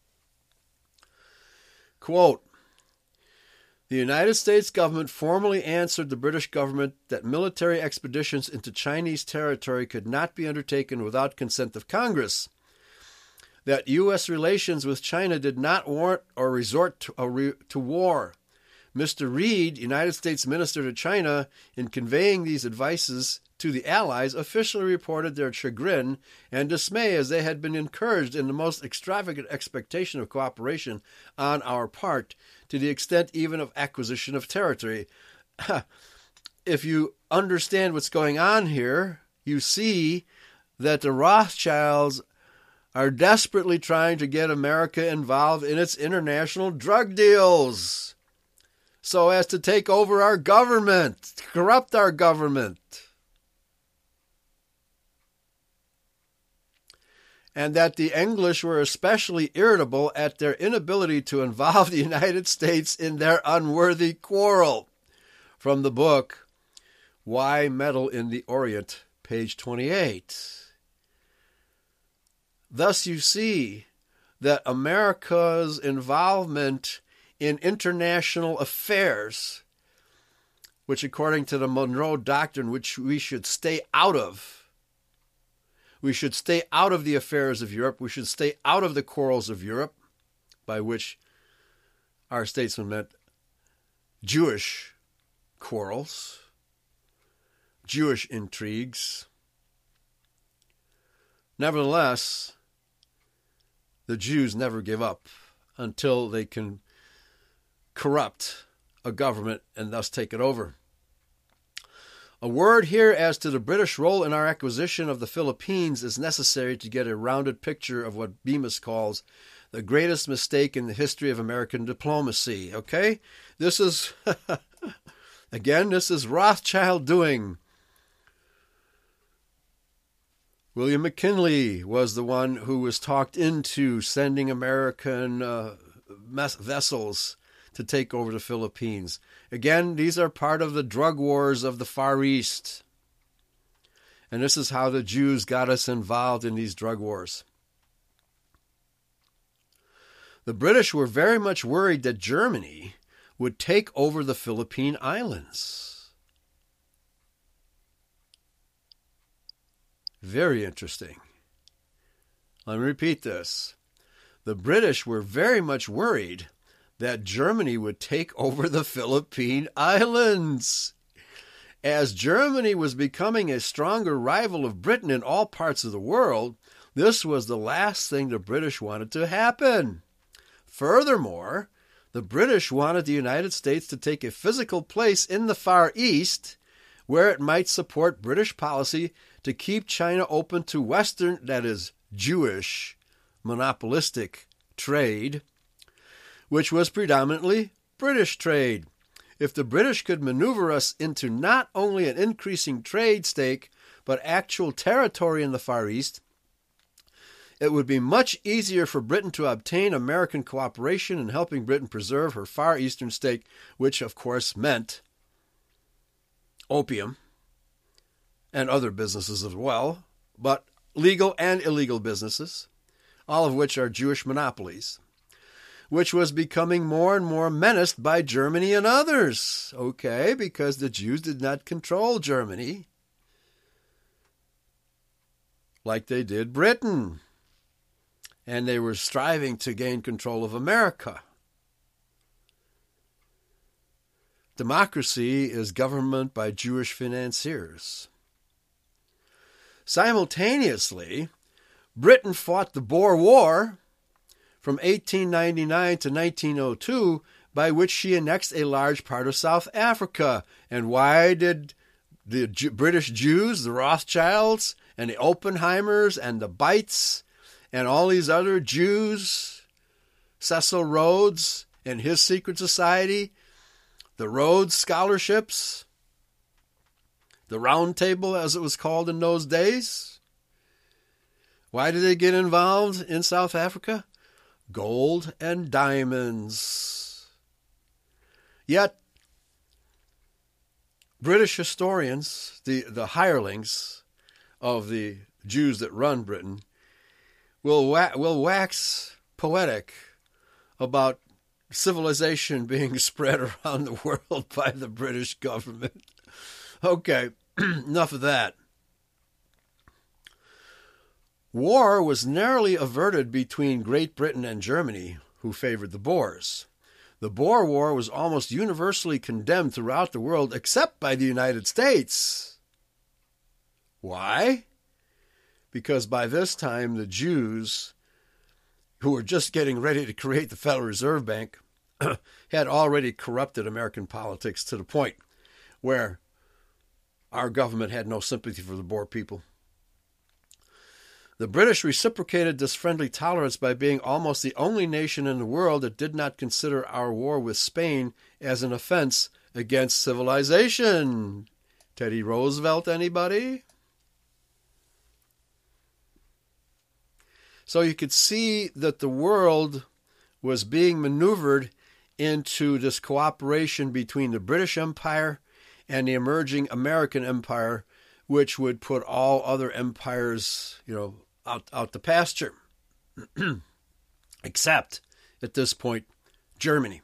Quote, the United States government formally answered the British government that military expeditions into Chinese territory could not be undertaken without consent of Congress, that U S relations with China did not warrant or resort to, a re, to war. Mister Reed, United States Minister to China, in conveying these advices to the Allies, officially reported their chagrin and dismay as they had been encouraged in the most extravagant expectation of cooperation on our part, to the extent even of acquisition of territory. If you understand what's going on here, you see that the Rothschilds are desperately trying to get America involved in its international drug deals so as to take over our government, to corrupt our government. And that the English were especially irritable at their inability to involve the United States in their unworthy quarrel. From the book, Why Meddle in the Orient, page twenty-eight. Thus you see that America's involvement in international affairs, which according to the Monroe Doctrine, which we should stay out of, we should stay out of the affairs of Europe. We should stay out of the quarrels of Europe, by which our statesmen meant Jewish quarrels, Jewish intrigues. Nevertheless, the Jews never give up until they can corrupt a government and thus take it over. A word here as to the British role in our acquisition of the Philippines is necessary to get a rounded picture of what Bemis calls the greatest mistake in the history of American diplomacy. Okay? This is, again, this is Rothschild doing. William McKinley was the one who was talked into sending American uh, vessels to take over the Philippines. Again, these are part of the drug wars of the Far East. And this is how the Jews got us involved in these drug wars. The British were very much worried that Germany would take over the Philippine Islands. Very interesting. Let me repeat this. The British were very much worried that Germany would take over the Philippine Islands. As Germany was becoming a stronger rival of Britain in all parts of the world, this was the last thing the British wanted to happen. Furthermore, the British wanted the United States to take a physical place in the Far East where it might support British policy to keep China open to Western, that is, Jewish, monopolistic trade, which was predominantly British trade. If the British could maneuver us into not only an increasing trade stake, but actual territory in the Far East, it would be much easier for Britain to obtain American cooperation in helping Britain preserve her Far Eastern stake, which of course meant opium and other businesses as well, but legal and illegal businesses, all of which are Jewish monopolies, which was becoming more and more menaced by Germany and others, okay, because the Jews did not control Germany like they did Britain. and they were striving to gain control of America. Democracy is government by Jewish financiers. Simultaneously, Britain fought the Boer War from eighteen ninety-nine to nineteen oh two, by which she annexed a large part of South Africa. And why did the J- British Jews, the Rothschilds, and the Oppenheimers, and the Bites, and all these other Jews, Cecil Rhodes and his secret society, the Rhodes Scholarships, the Round Table, as it was called in those days. Why did they get involved in South Africa? Gold and diamonds. Yet, British historians, the, the hirelings of the Jews that run Britain, will wa- will wax poetic about civilization being spread around the world by the British government. Okay, enough of that. War was narrowly averted between Great Britain and Germany, who favored the Boers. The Boer War was almost universally condemned throughout the world, except by the United States. Why? Because by this time, the Jews, who were just getting ready to create the Federal Reserve Bank, had already corrupted American politics to the point where our government had no sympathy for the Boer people. The British reciprocated this friendly tolerance by being almost the only nation in the world that did not consider our war with Spain as an offense against civilization. Teddy Roosevelt, anybody? So you could see that the world was being maneuvered into this cooperation between the British Empire and the emerging American Empire, which would put all other empires, you know, out, out to pasture. Except, at this point, Germany.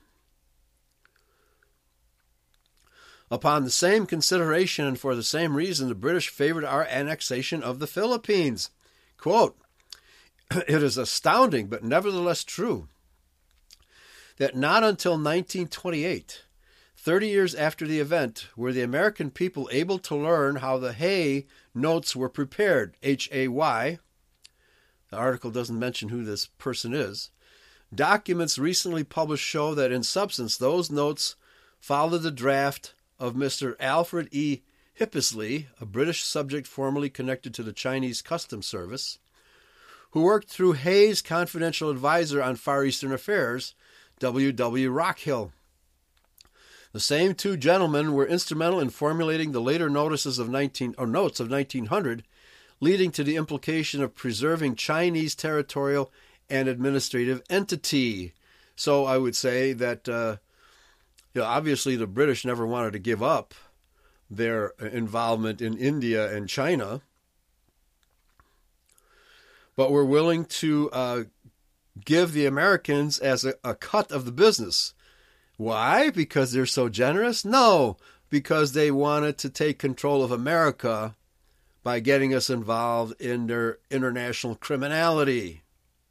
Upon the same consideration and for the same reason, the British favored our annexation of the Philippines. Quote, "It is astounding, but nevertheless true, that not until nineteen twenty-eight, thirty years after the event, were the American people able to learn how the Hay notes were prepared, H A Y. The article doesn't mention who this person is. Documents recently published show that in substance those notes followed the draft of Mister Alfred E. Hippisley, a British subject formerly connected to the Chinese Customs Service, who worked through Hay's confidential advisor on Far Eastern affairs, W W Rockhill. The same two gentlemen were instrumental in formulating the later notices of nineteen or notes of nineteen hundred, leading to the implication of preserving Chinese territorial and administrative entity. So I would say that uh, you know, obviously the British never wanted to give up their involvement in India and China, but were willing to uh, give the Americans as a, a cut of the business. Why? Because they're so generous? No, because they wanted to take control of America by getting us involved in their international criminality.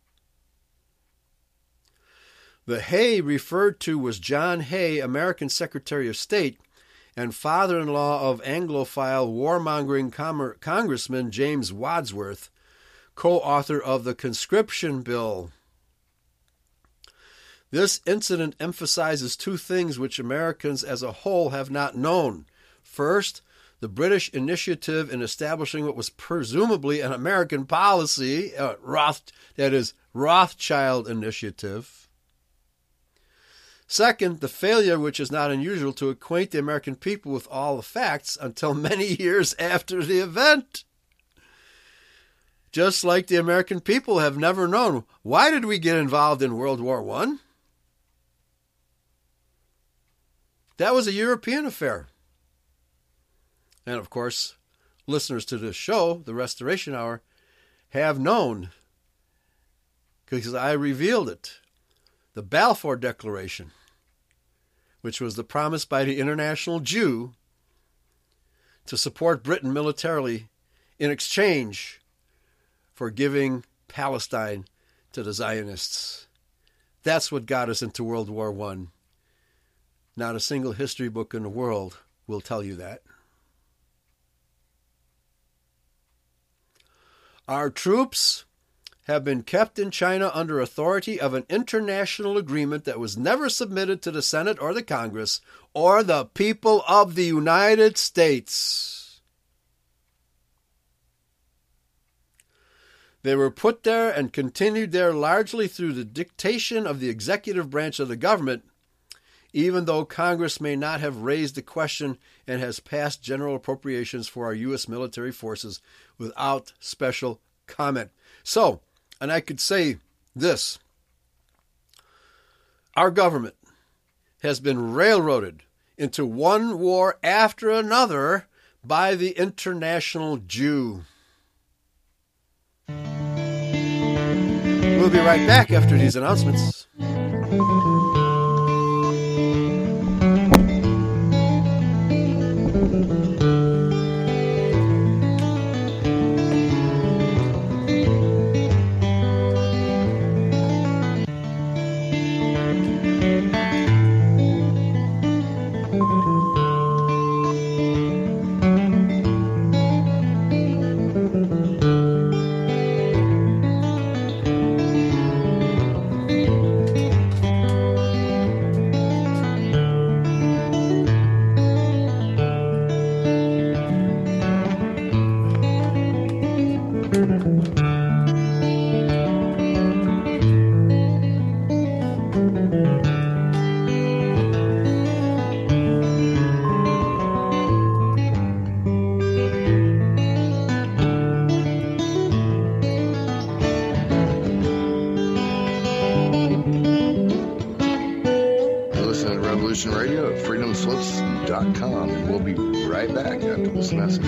The Hay referred to was John Hay, American Secretary of State, and father-in-law of Anglophile warmongering com- Congressman James Wadsworth, co-author of the Conscription Bill. This incident emphasizes two things which Americans as a whole have not known. First, the British initiative in establishing what was presumably an American policy, uh, Roth, that is, Rothschild Initiative. Second, the failure, which is not unusual, to acquaint the American people with all the facts until many years after the event. Just like the American people have never known. Why did we get involved in World War One? That was a European affair. And of course, listeners to this show, the Restoration Hour, have known, because I revealed it. The Balfour Declaration, which was the promise by the international Jew to support Britain militarily in exchange for giving Palestine to the Zionists. That's what got us into World War One. Not a single history book in the world will tell you that. Our troops have been kept in China under authority of an international agreement that was never submitted to the Senate or the Congress or the people of the United States. They were put there and continued there largely through the dictation of the executive branch of the government, even though Congress may not have raised the question and has passed general appropriations for our U S military forces without special comment. So, and I could say this, our government has been railroaded into one war after another by the international Jew. We'll be right back after these announcements. Radio at freedom slips dot com, and we'll be right back after this message.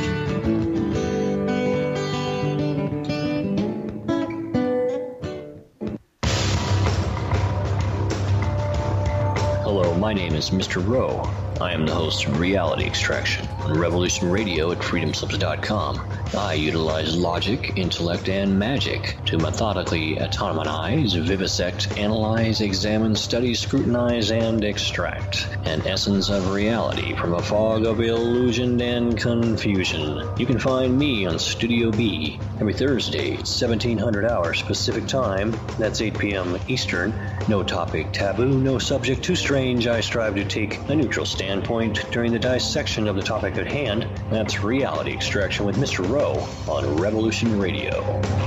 Hello, my name is Mister Rowe. I am the host of Reality Extraction on Revolution Radio at freedom slips dot com. I utilize logic, intellect, and magic to methodically atomize, vivisect, analyze, examine, study, scrutinize, and extract an essence of reality from a fog of illusion and confusion. You can find me on Studio B every Thursday at seventeen hundred hours Pacific Time. That's eight p.m. Eastern. No topic taboo, no subject too strange. I strive to take a neutral standpoint during the dissection of the topic at hand. That's Reality Extraction with Mister Rowe on Revolution Radio.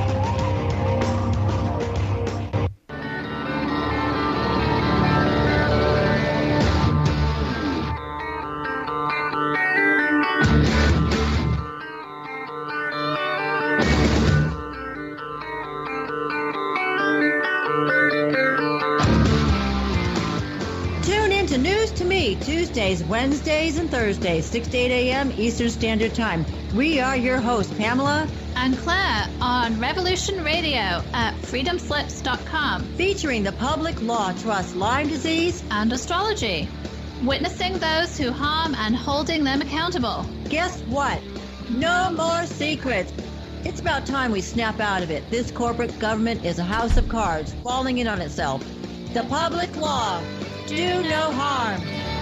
Tuesdays, Wednesdays, and Thursdays, six to eight a.m. Eastern Standard Time. We are your hosts, Pamela and Claire, on Revolution Radio at freedom slips dot com, featuring the public law, trust, Lyme disease, and astrology, witnessing those who harm and holding them accountable. Guess what? No more secrets. It's about time we snap out of it. This corporate government is a house of cards, falling in on itself. The public law. Do no harm.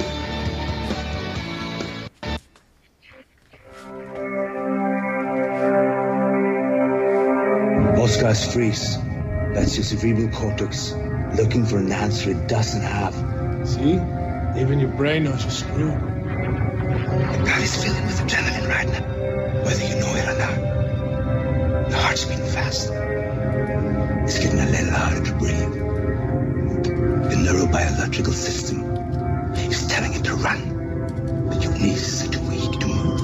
Oscar's freeze. That's your cerebral cortex looking for an answer it doesn't have. See? Even your brain knows you're screwed. Your body's filling with adrenaline right now, whether you know it or not. Your heart's beating fast. It's getting a little harder to breathe. The neurobiological system is telling it to run, but your knees are too weak to move.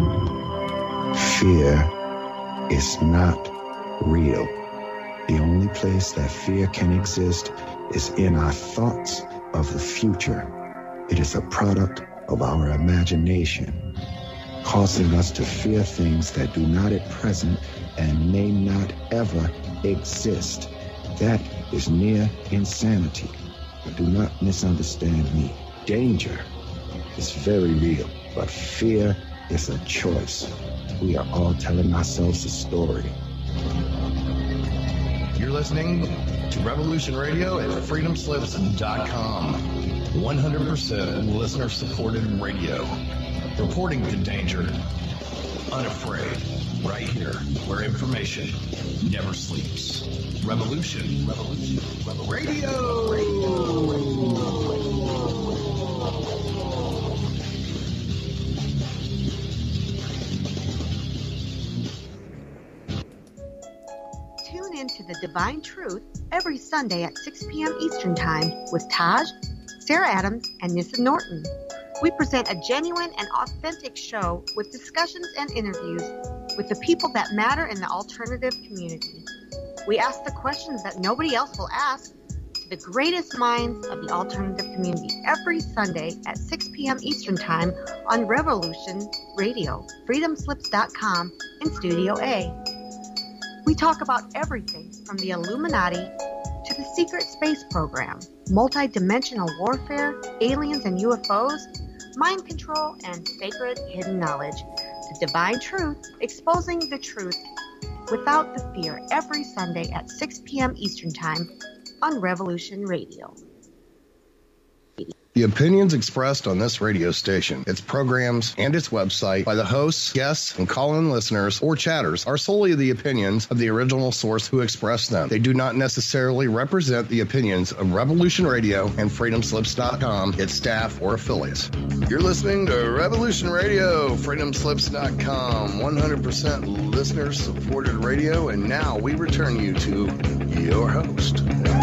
Fear is not real. The only place that fear can exist is in our thoughts of the future. It is a product of our imagination, causing us to fear things that do not at present and may not ever exist. That is near insanity. But do not misunderstand me. Danger is very real, but fear is a choice. We are all telling ourselves a story. You're listening to Revolution Radio at freedom slips dot com. one hundred percent listener-supported radio. Reporting the danger. Unafraid. Right here, where information never sleeps. Revolution. Revolution. Revolution. Radio. Radio. Radio. Tune in to The Divine Truth every Sunday at six p.m. Eastern Time with Taj, Sarah Adams, and Nissa Norton. We present a genuine and authentic show with discussions and interviews with the people that matter in the alternative community. We ask the questions that nobody else will ask to the greatest minds of the alternative community every Sunday at six p.m. Eastern Time on Revolution Radio, freedom slips dot com, in Studio A. We talk about everything from the Illuminati to the secret space program, multi-dimensional warfare, aliens and U F Os, mind control, and sacred hidden knowledge. The Divine Truth, exposing the truth without the fear, every Sunday at six p.m. Eastern Time on Revolution Radio. The opinions expressed on this radio station, its programs, and its website by the hosts, guests, and call-in listeners or chatters are solely the opinions of the original source who expressed them. They do not necessarily represent the opinions of Revolution Radio and freedom slips dot com, its staff, or affiliates. You're listening to Revolution Radio, freedom slips dot com, one hundred percent listener-supported radio, and now we return you to your host.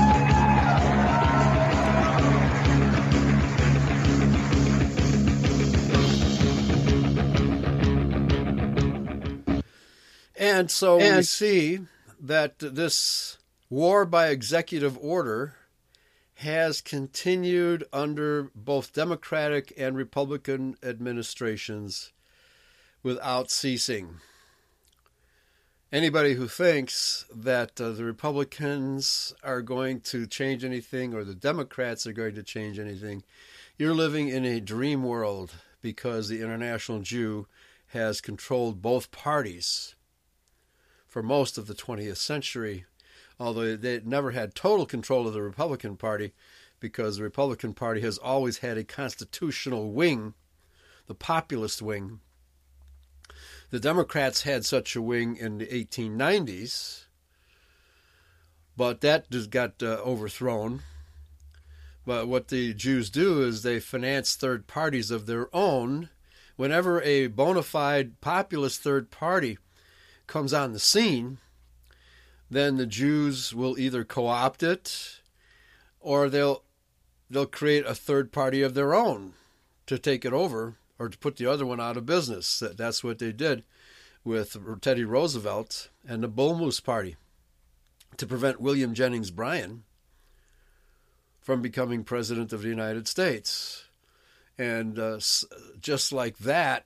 And so and we see that this war by executive order has continued under both Democratic and Republican administrations without ceasing. Anybody who thinks that uh, the Republicans are going to change anything or the Democrats are going to change anything, you're living in a dream world, because the International Jew has controlled both parties for most of the twentieth century, although they never had total control of the Republican Party, because the Republican Party has always had a constitutional wing, the populist wing. The Democrats had such a wing in the eighteen nineties, but that just got uh, overthrown. But what the Jews do is they finance third parties of their own. Whenever a bona fide populist third party comes on the scene, then the Jews will either co-opt it or they'll they'll create a third party of their own to take it over or to put the other one out of business. That's what they did with Teddy Roosevelt and the Bull Moose Party to prevent William Jennings Bryan from becoming president of the United States. And uh, just like that,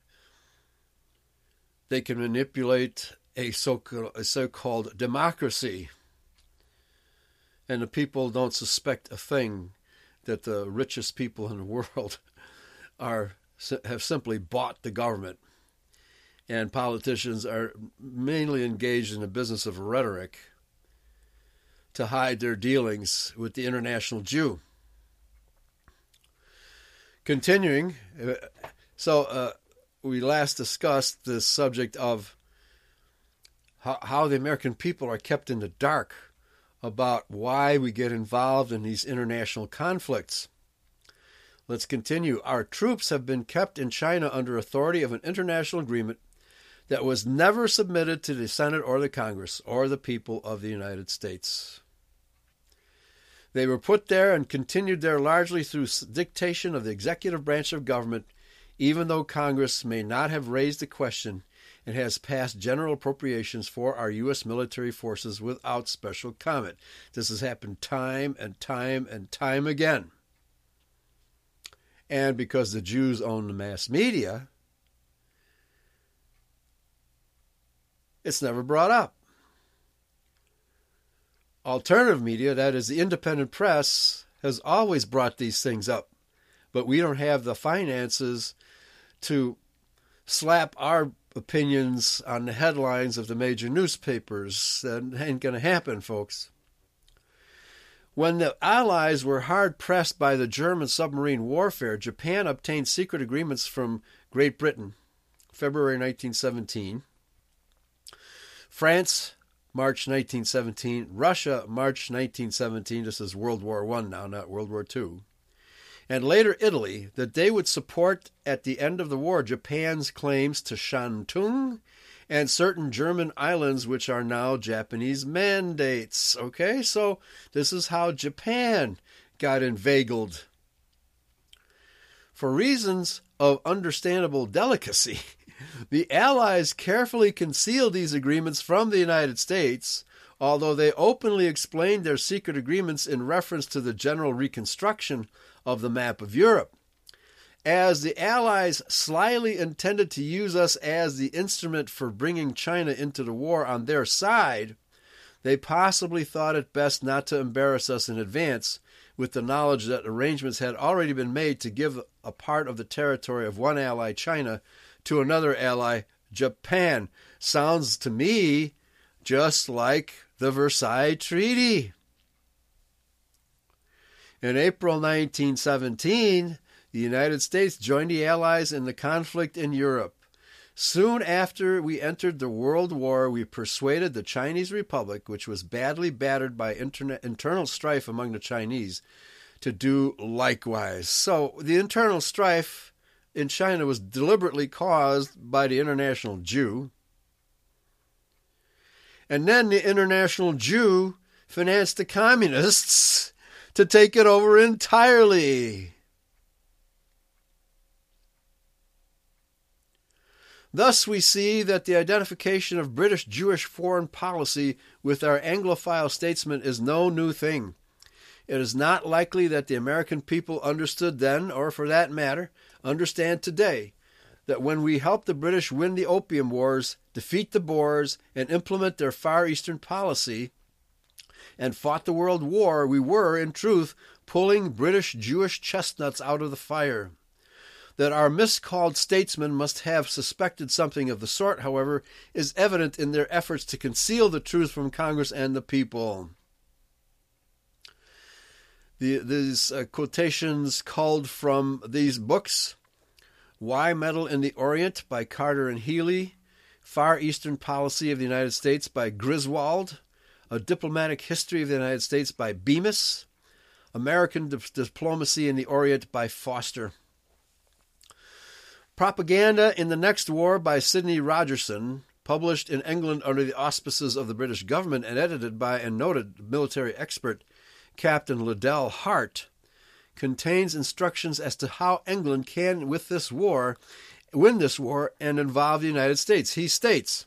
they can manipulate a so-called, a so-called democracy, and the people don't suspect a thing, that the richest people in the world are have simply bought the government, and politicians are mainly engaged in the business of rhetoric to hide their dealings with the International Jew. Continuing, so uh, we last discussed the subject of how, how the American people are kept in the dark about why we get involved in these international conflicts. Let's continue. Our troops have been kept in China under authority of an international agreement that was never submitted to the Senate or the Congress or the people of the United States. They were put there and continued there largely through dictation of the executive branch of government, even though Congress may not have raised the question and has passed general appropriations for our U S military forces without special comment. This has happened time and time and time again. And because the Jews own the mass media, it's never brought up. Alternative media, that is the independent press, has always brought these things up. But we don't have the finances to slap our opinions on the headlines of the major newspapers. That ain't going to happen, folks. When the Allies were hard-pressed by the German submarine warfare, Japan obtained secret agreements from Great Britain, February nineteen seventeen. France, March nineteen seventeen. Russia, March nineteen seventeen. This is World War One now, not World War Two. And later Italy, that they would support at the end of the war Japan's claims to Shantung and certain German islands which are now Japanese mandates. Okay, so this is how Japan got inveigled. For reasons of understandable delicacy, the Allies carefully concealed these agreements from the United States, although they openly explained their secret agreements in reference to the general reconstruction of the map of Europe. As the Allies slyly intended to use us as the instrument for bringing China into the war on their side, they possibly thought it best not to embarrass us in advance with the knowledge that arrangements had already been made to give a part of the territory of one ally, China, to another ally, Japan. Sounds to me just like the Versailles Treaty. In April nineteen seventeen, the United States joined the Allies in the conflict in Europe. Soon after we entered the World War, we persuaded the Chinese Republic, which was badly battered by internet, internal strife among the Chinese, to do likewise. So the internal strife in China was deliberately caused by the international Jew. And then the international Jew financed the communists to take it over entirely. Thus we see that the identification of British Jewish foreign policy with our Anglophile statesmen is no new thing. It is not likely that the American people understood then, or for that matter, understand today, that when we helped the British win the Opium Wars, defeat the Boers, and implement their Far Eastern policy, and fought the World War, we were, in truth, pulling British Jewish chestnuts out of the fire. That our miscalled statesmen must have suspected something of the sort, however, is evident in their efforts to conceal the truth from Congress and the people. The, these uh, quotations culled from these books: Why Meddle in the Orient by Carter and Healy, Far Eastern Policy of the United States by Griswold, A Diplomatic History of the United States by Bemis, American Di- Diplomacy in the Orient by Foster. Propaganda in the Next War by Sidney Rogerson, published in England under the auspices of the British government and edited by a noted military expert, Captain Liddell Hart, contains instructions as to how England can, with this war, win this war and involve the United States. He states,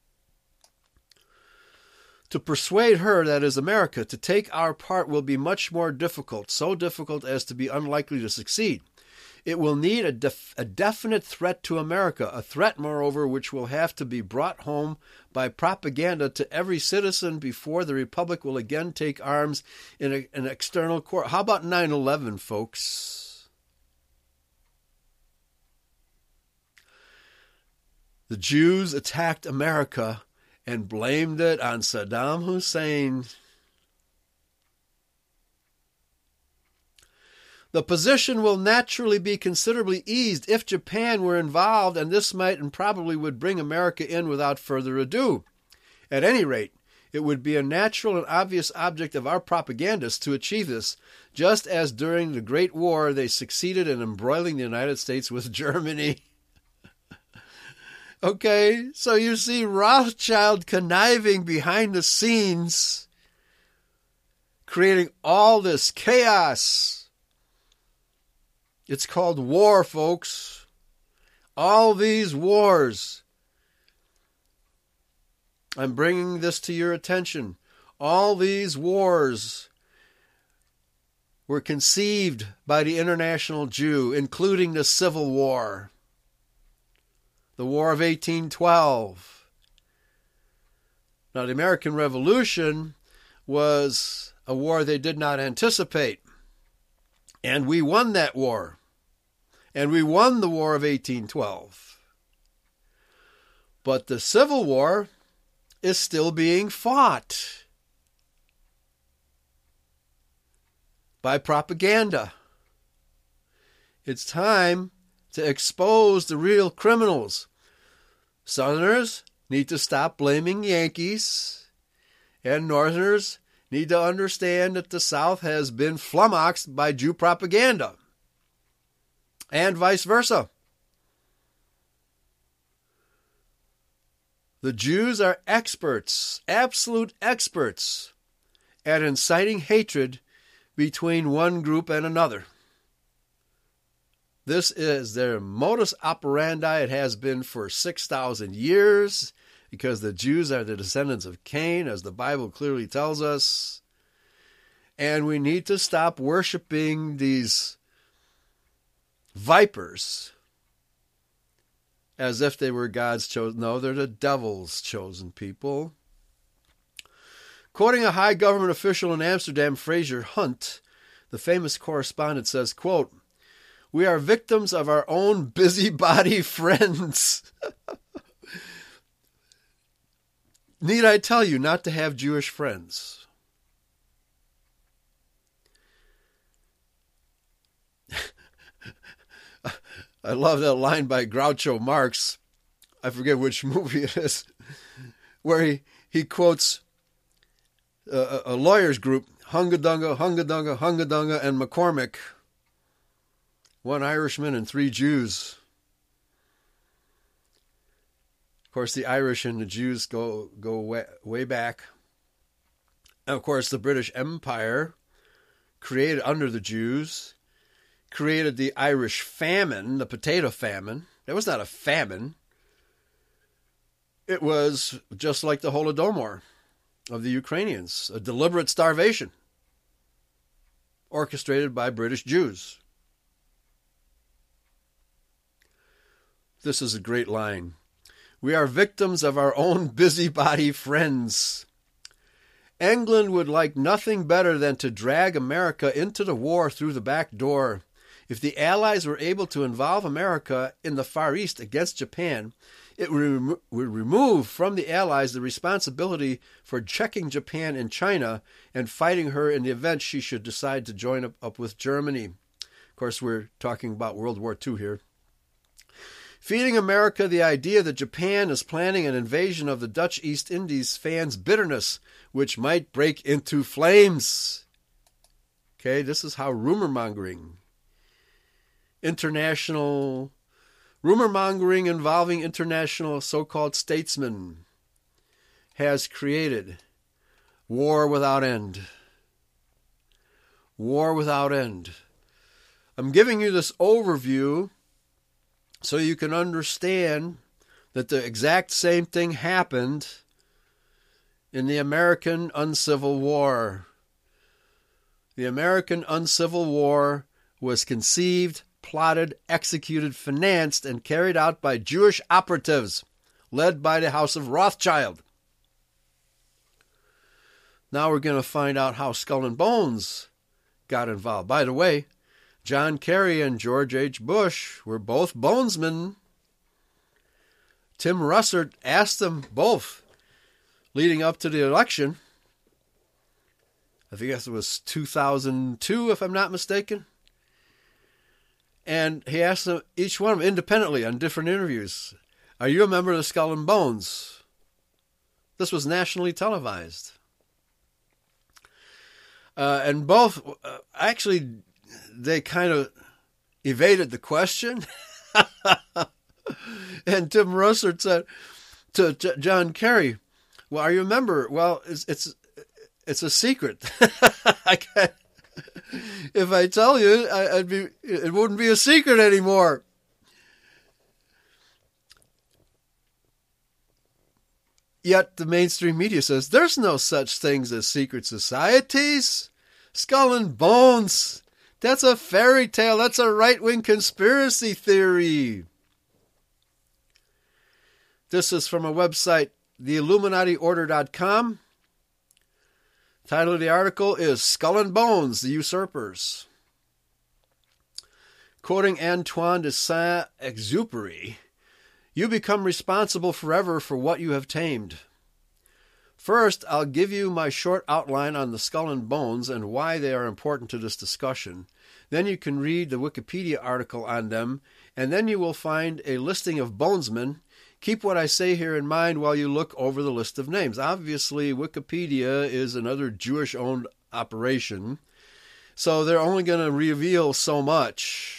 to persuade her, that is America, to take our part will be much more difficult, so difficult as to be unlikely to succeed. It will need a, def- a definite threat to America, a threat, moreover, which will have to be brought home by propaganda to every citizen before the Republic will again take arms in a, an external court. How about nine eleven, folks? The Jews attacked America and blamed it on Saddam Hussein. The position will naturally be considerably eased if Japan were involved, and this might and probably would bring America in without further ado. At any rate, it would be a natural and obvious object of our propagandists to achieve this, just as during the Great War they succeeded in embroiling the United States with Germany. Okay, so you see Rothschild conniving behind the scenes, creating all this chaos. It's called war, folks. All these wars. I'm bringing this to your attention. All these wars were conceived by the international Jew, including the Civil War, the War of eighteen twelve. Now, the American Revolution was a war they did not anticipate. And we won that war. And we won the War of eighteen twelve. But the Civil War is still being fought by propaganda. It's time to expose the real criminals. Southerners need to stop blaming Yankees, and Northerners need to understand that the South has been flummoxed by Jew propaganda, and vice versa. The Jews are experts, absolute experts, at inciting hatred between one group and another. This is their modus operandi. It has been for six thousand years, because the Jews are the descendants of Cain, as the Bible clearly tells us. And we need to stop worshiping these vipers as if they were God's chosen. No, they're the devil's chosen people. Quoting a high government official in Amsterdam, Fraser Hunt, the famous correspondent says, quote, "We are victims of our own busybody friends." Need I tell you not to have Jewish friends? I love that line by Groucho Marx. I forget which movie it is, where he, he quotes a, a lawyer's group, Hungadunga, Hungadunga, Hungadunga, and McCormick. One Irishman and three Jews. Of course, the Irish and the Jews go go way, way back. And of course, the British Empire, created under the Jews, created the Irish famine, the potato famine. It was not a famine. It was just like the Holodomor of the Ukrainians, a deliberate starvation orchestrated by British Jews. This is a great line. "We are victims of our own busybody friends. England would like nothing better than to drag America into the war through the back door. If the Allies were able to involve America in the Far East against Japan, it would, remo- would remove from the Allies the responsibility for checking Japan in China and fighting her in the event she should decide to join up, up with Germany." Of course, we're talking about World War Two here. "Feeding America the idea that Japan is planning an invasion of the Dutch East Indies fans bitterness, which might break into flames." Okay, this is how rumor mongering, international rumor mongering involving international so-called statesmen has created war without end. War without end. I'm giving you this overview so you can understand that the exact same thing happened in the American Uncivil War. The American Uncivil War was conceived, plotted, executed, financed, and carried out by Jewish operatives led by the House of Rothschild. Now we're going to find out how Skull and Bones got involved. By the way, John Kerry and George H. Bush were both bonesmen. Tim Russert asked them both leading up to the election. I think it was two thousand two, if I'm not mistaken. And he asked them, each one of them independently on different interviews, "Are you a member of the Skull and Bones?" This was nationally televised. Uh, and both, uh, actually, they kind of evaded the question. And Tim Russert said to J- John Kerry, "Well, are you a member?" "Well, it's it's, it's a secret. I can't. If I tell you, I, I'd be it wouldn't be a secret anymore." Yet the mainstream media says there's no such things as secret societies. Skull and Bones. That's a fairy tale. That's a right-wing conspiracy theory. This is from a website, the illuminati order dot com. Title of the article is Skull and Bones, the Usurpers. Quoting Antoine de Saint-Exupéry, You become responsible forever for what you have tamed. First, I'll give you my short outline on the skull and bones and why they are important to this discussion. Then you can read the Wikipedia article on them, and then you will find a listing of bonesmen. Keep what I say here in mind while you look over the list of names. Obviously, Wikipedia is another Jewish-owned operation, so they're only going to reveal so much.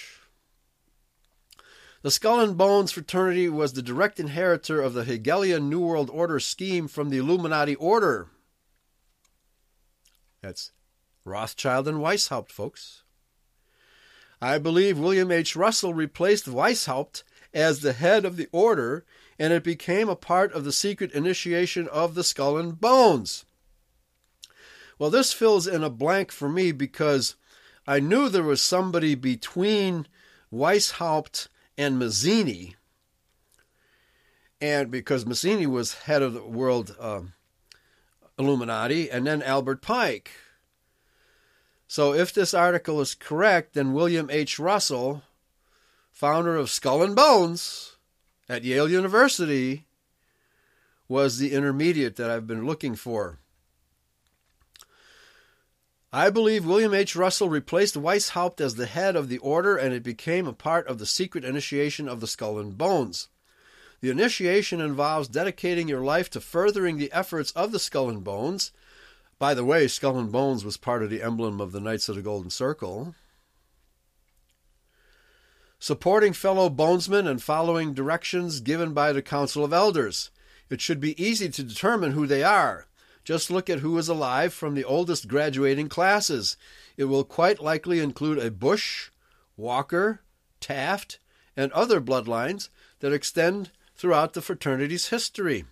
The Skull and Bones fraternity was the direct inheritor of the Hegelian New World Order scheme from the Illuminati Order. That's Rothschild and Weishaupt, folks. I believe William H. Russell replaced Weishaupt as the head of the order, and it became a part of the secret initiation of the Skull and Bones. Well, this fills in a blank for me because I knew there was somebody between Weishaupt and Mazzini, and because Mazzini was head of the World uh, Illuminati, and then Albert Pike. So if this article is correct, then William H. Russell, founder of Skull and Bones at Yale University, was the intermediate that I've been looking for. I believe William H. Russell replaced Weishaupt as the head of the order, and it became a part of the secret initiation of the Skull and Bones. The initiation involves dedicating your life to furthering the efforts of the Skull and Bones. By the way, Skull and Bones was part of the emblem of the Knights of the Golden Circle. Supporting fellow bonesmen and following directions given by the Council of Elders. It should be easy to determine who they are. Just look at who is alive from the oldest graduating classes. It will quite likely include a Bush, Walker, Taft, and other bloodlines that extend throughout the fraternity's history.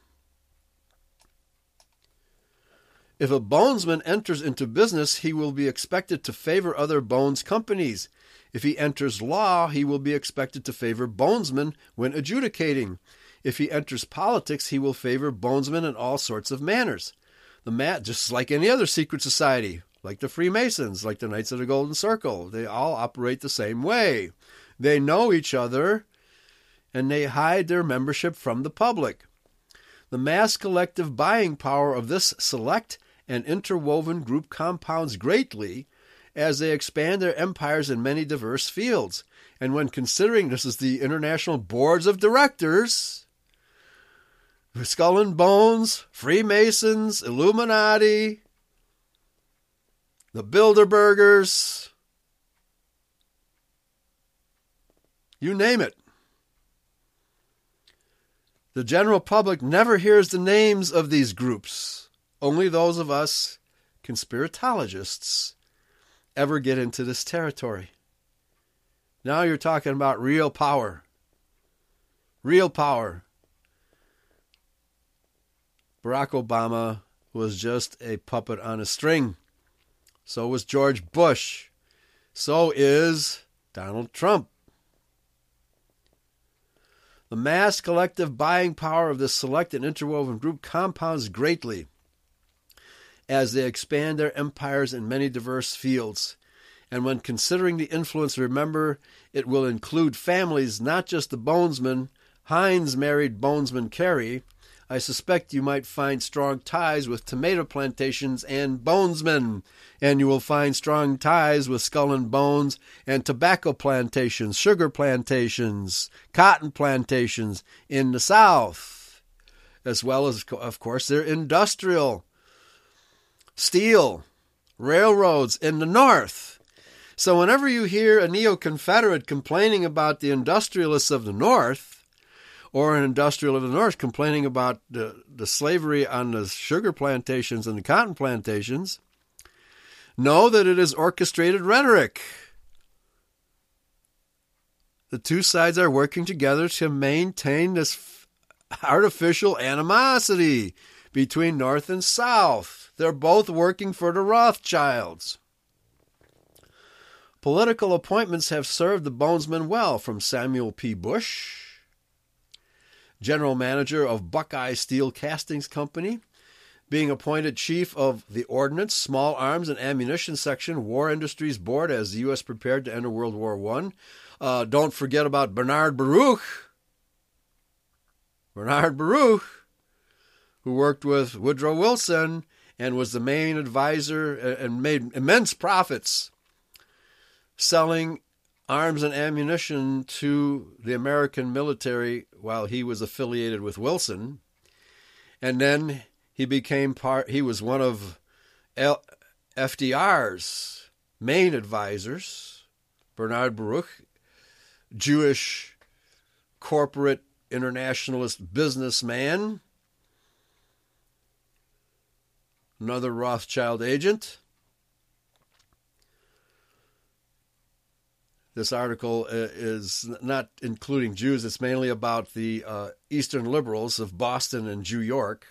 If a bonesman enters into business, he will be expected to favor other bones companies. If he enters law, he will be expected to favor bonesmen when adjudicating. If he enters politics, he will favor bonesmen in all sorts of manners. The mat, just like any other secret society, like the Freemasons, like the Knights of the Golden Circle, they all operate the same way. They know each other, and they hide their membership from the public. The mass collective buying power of this select and interwoven group compounds greatly as they expand their empires in many diverse fields. And when considering this is the international boards of directors, Skull and Bones, Freemasons, Illuminati, the Bilderbergers, you name it. The general public never hears the names of these groups. Only those of us conspiratologists ever get into this territory. Now you're talking about real power. Real power. Barack Obama was just a puppet on a string. So was George Bush. So is Donald Trump. The mass collective buying power of this select and interwoven group compounds greatly as they expand their empires in many diverse fields. And when considering the influence, remember it will include families, not just the bonesmen. Hines married Bonesman Carey. I suspect you might find strong ties with tomato plantations and bonesmen, and you will find strong ties with Skull and Bones and tobacco plantations, sugar plantations, cotton plantations in the South, as well as, of course, their industrial, steel, railroads in the North. So whenever you hear a neo-Confederate complaining about the industrialists of the North, or an industrial of the North complaining about the, the slavery on the sugar plantations and the cotton plantations, know that it is orchestrated rhetoric. The two sides are working together to maintain this artificial animosity between North and South. They're both working for the Rothschilds. Political appointments have served the Bonesmen well, from Samuel P. Bush, general manager of Buckeye Steel Castings Company, being appointed chief of the Ordnance, Small Arms, and Ammunition Section, War Industries Board, as the U S prepared to enter World War One. Uh, don't forget about Bernard Baruch, Bernard Baruch, who worked with Woodrow Wilson and was the main advisor and made immense profits selling arms and ammunition to the American military while he was affiliated with Wilson. And then he became part, he was one of L, F D R's main advisors, Bernard Baruch, Jewish corporate internationalist businessman, another Rothschild agent. This article is not including Jews. It's mainly about the uh, Eastern liberals of Boston and New York.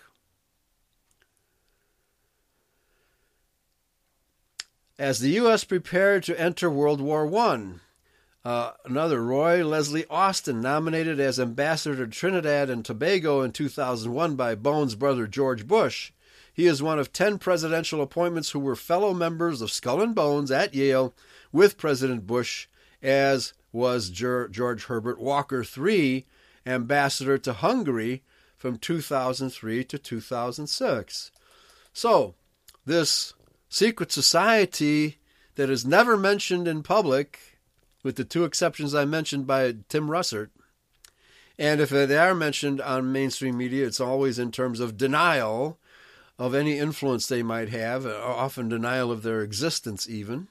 As the U S prepared to enter World War One, uh, another Roy Leslie Austin, nominated as ambassador to Trinidad and Tobago in two thousand one by Bones' brother George Bush. He is one of ten presidential appointments who were fellow members of Skull and Bones at Yale with President Bush, as was George Herbert Walker the third, ambassador to Hungary from two thousand three to two thousand six. So, this secret society that is never mentioned in public, with the two exceptions I mentioned by Tim Russert, and if they are mentioned on mainstream media, it's always in terms of denial of any influence they might have, often denial of their existence even.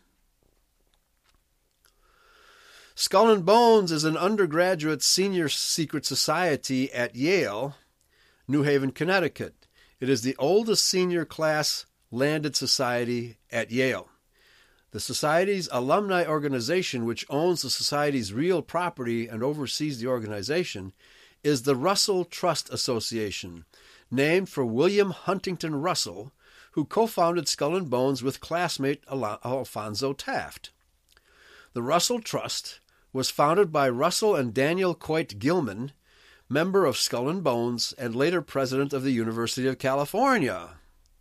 Skull and Bones is an undergraduate senior secret society at Yale, New Haven, Connecticut. It is the oldest senior class landed society at Yale. The society's alumni organization, which owns the society's real property and oversees the organization, is the Russell Trust Association, named for William Huntington Russell, who co-founded Skull and Bones with classmate Alphonso Taft. The Russell Trust was founded by Russell and Daniel Coit Gilman, member of Skull and Bones and later president of the University of California.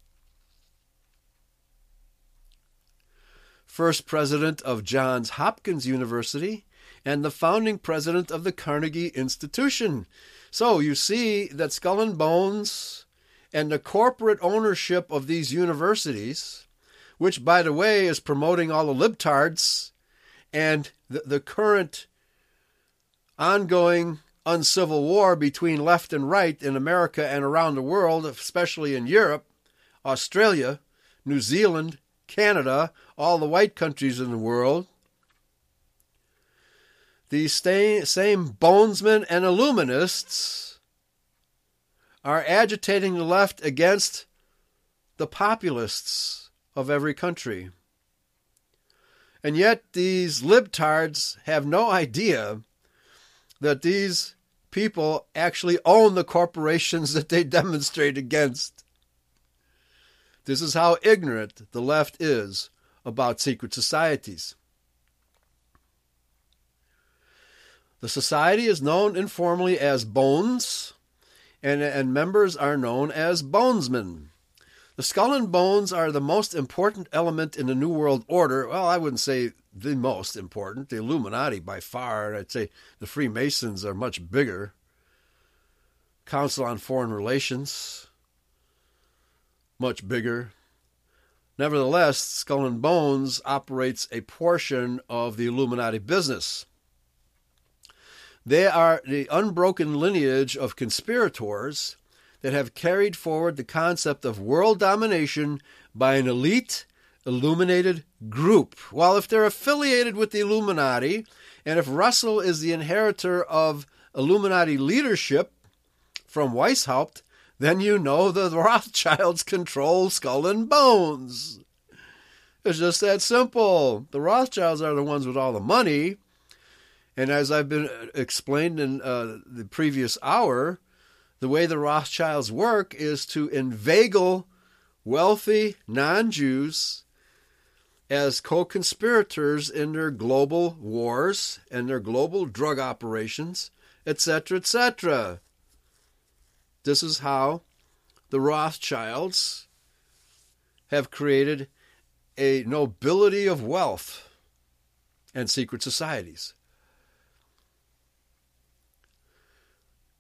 First president of Johns Hopkins University and the founding president of the Carnegie Institution. So you see that Skull and Bones and the corporate ownership of these universities, which, by the way, is promoting all the libtards and the, the current ongoing uncivil war between left and right in America and around the world, especially in Europe, Australia, New Zealand, Canada, all the white countries in the world. These same bonesmen and illuminists are agitating the left against the populists of every country. And yet these libtards have no idea that these people actually own the corporations that they demonstrate against. This is how ignorant the left is about secret societies. The society is known informally as Bones, and, and members are known as Bonesmen. The Skull and Bones are the most important element in the New World Order. Well, I wouldn't say the most important. The Illuminati by far. I'd say the Freemasons are much bigger. Council on Foreign Relations, much bigger. Nevertheless, Skull and Bones operates a portion of the Illuminati business. They are the unbroken lineage of conspirators that have carried forward the concept of world domination by an elite, illuminated group. Well, if they're affiliated with the Illuminati, and if Russell is the inheritor of Illuminati leadership from Weishaupt, then you know the Rothschilds control Skull and Bones. It's just that simple. The Rothschilds are the ones with all the money. And as I've been explained in uh, the previous hour, the way the Rothschilds work is to inveigle wealthy non-Jews as co-conspirators in their global wars and their global drug operations, et cetera, et cetera. This is how the Rothschilds have created a nobility of wealth and secret societies.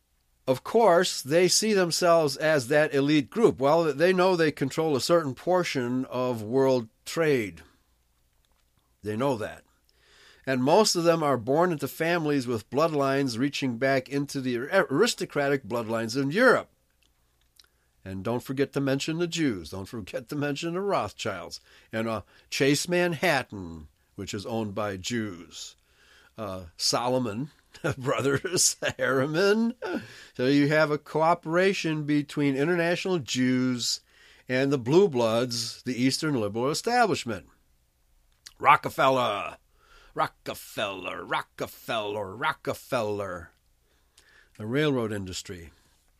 Of course, they see themselves as that elite group. Well, they know they control a certain portion of world trade. They know that. And most of them are born into families with bloodlines reaching back into the aristocratic bloodlines in Europe. And don't forget to mention the Jews. Don't forget to mention the Rothschilds. And uh, Chase Manhattan, which is owned by Jews. Uh, Solomon Brothers, Harriman. So you have a cooperation between international Jews and the Blue Bloods, the Eastern liberal establishment. Rockefeller, Rockefeller, Rockefeller, Rockefeller. The railroad industry.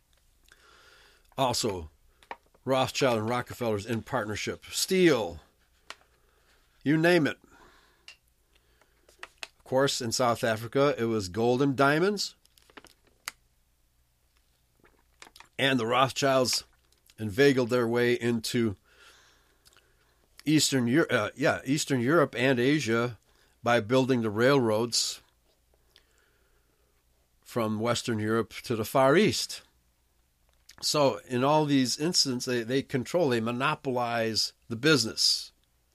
Also, Rothschild and Rockefeller's in partnership. Steel, you name it. Of course, in South Africa, it was gold and diamonds. And the Rothschilds inveigled their way into Eastern Europe, uh, yeah, Eastern Europe and Asia by building the railroads from Western Europe to the Far East. So in all these instances, they, they control, they monopolize the business.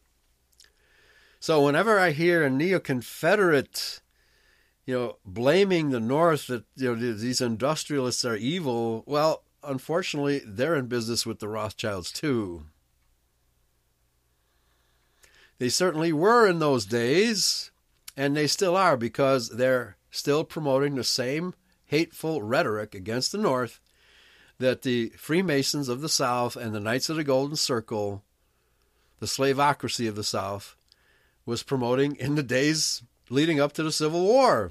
So whenever I hear a neo-Confederate, you know, blaming the North that, you know, these industrialists are evil, well, unfortunately, they're in business with the Rothschilds too. They certainly were in those days, and they still are, because they're still promoting the same hateful rhetoric against the North that the Freemasons of the South and the Knights of the Golden Circle, the slavocracy of the South, was promoting in the days leading up to the Civil War.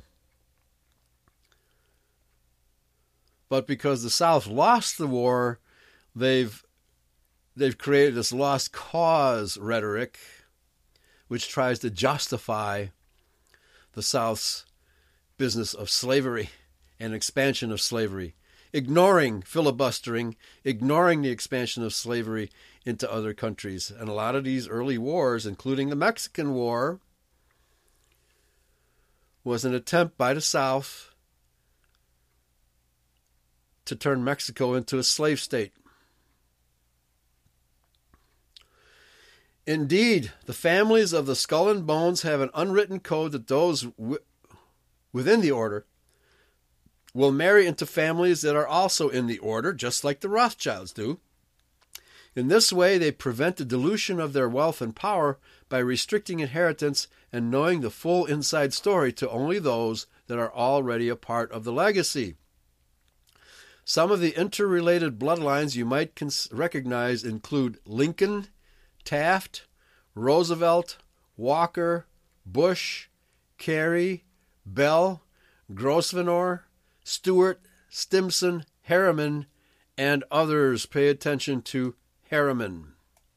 But because the South lost the war, they've they've created this lost cause rhetoric, which tries to justify the South's business of slavery and expansion of slavery, ignoring filibustering, ignoring the expansion of slavery into other countries. And a lot of these early wars, including the Mexican War, was an attempt by the South to turn Mexico into a slave state. Indeed, the families of the Skull and Bones have an unwritten code that those w- within the order will marry into families that are also in the order, just like the Rothschilds do. In this way, they prevent the dilution of their wealth and power by restricting inheritance and knowing the full inside story to only those that are already a part of the legacy. Some of the interrelated bloodlines you might cons- recognize include Lincoln, Taft, Roosevelt, Walker, Bush, Carey, Bell, Grosvenor, Stewart, Stimson, Harriman, and others. Pay attention to Harriman.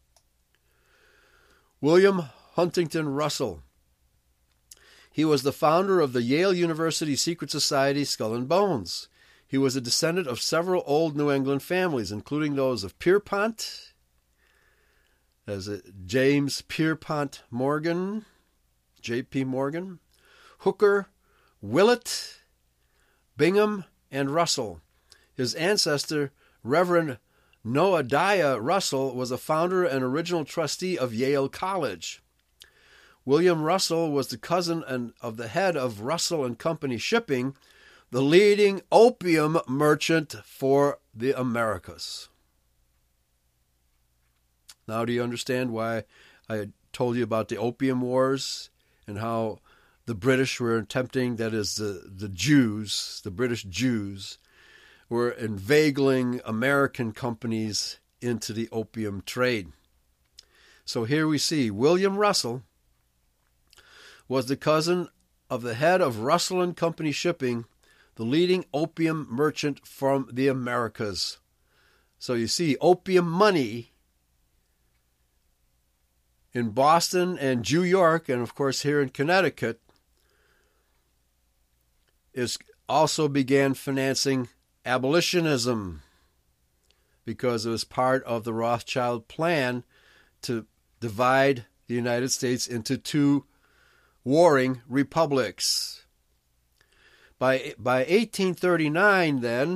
William Huntington Russell. He was the founder of the Yale University Secret Society Skull and Bones. He was a descendant of several old New England families, including those of Pierpont, as a James Pierpont Morgan, J P Morgan, Hooker, Willett, Bingham, and Russell. His ancestor, Reverend Noadiah Russell, was a founder and original trustee of Yale College. William Russell was the cousin and of the head of Russell and Company Shipping, the leading opium merchant for the Americas. Now do you understand why I told you about the Opium Wars and how the British were attempting, that is the, the Jews, the British Jews, were inveigling American companies into the opium trade. So here we see William Russell was the cousin of the head of Russell and Company Shipping, the leading opium merchant from the Americas. So you see, opium money in Boston and New York, and of course here in Connecticut, is also began financing abolitionism because it was part of the Rothschild plan to divide the United States into two warring republics. By by eighteen thirty-nine, then, the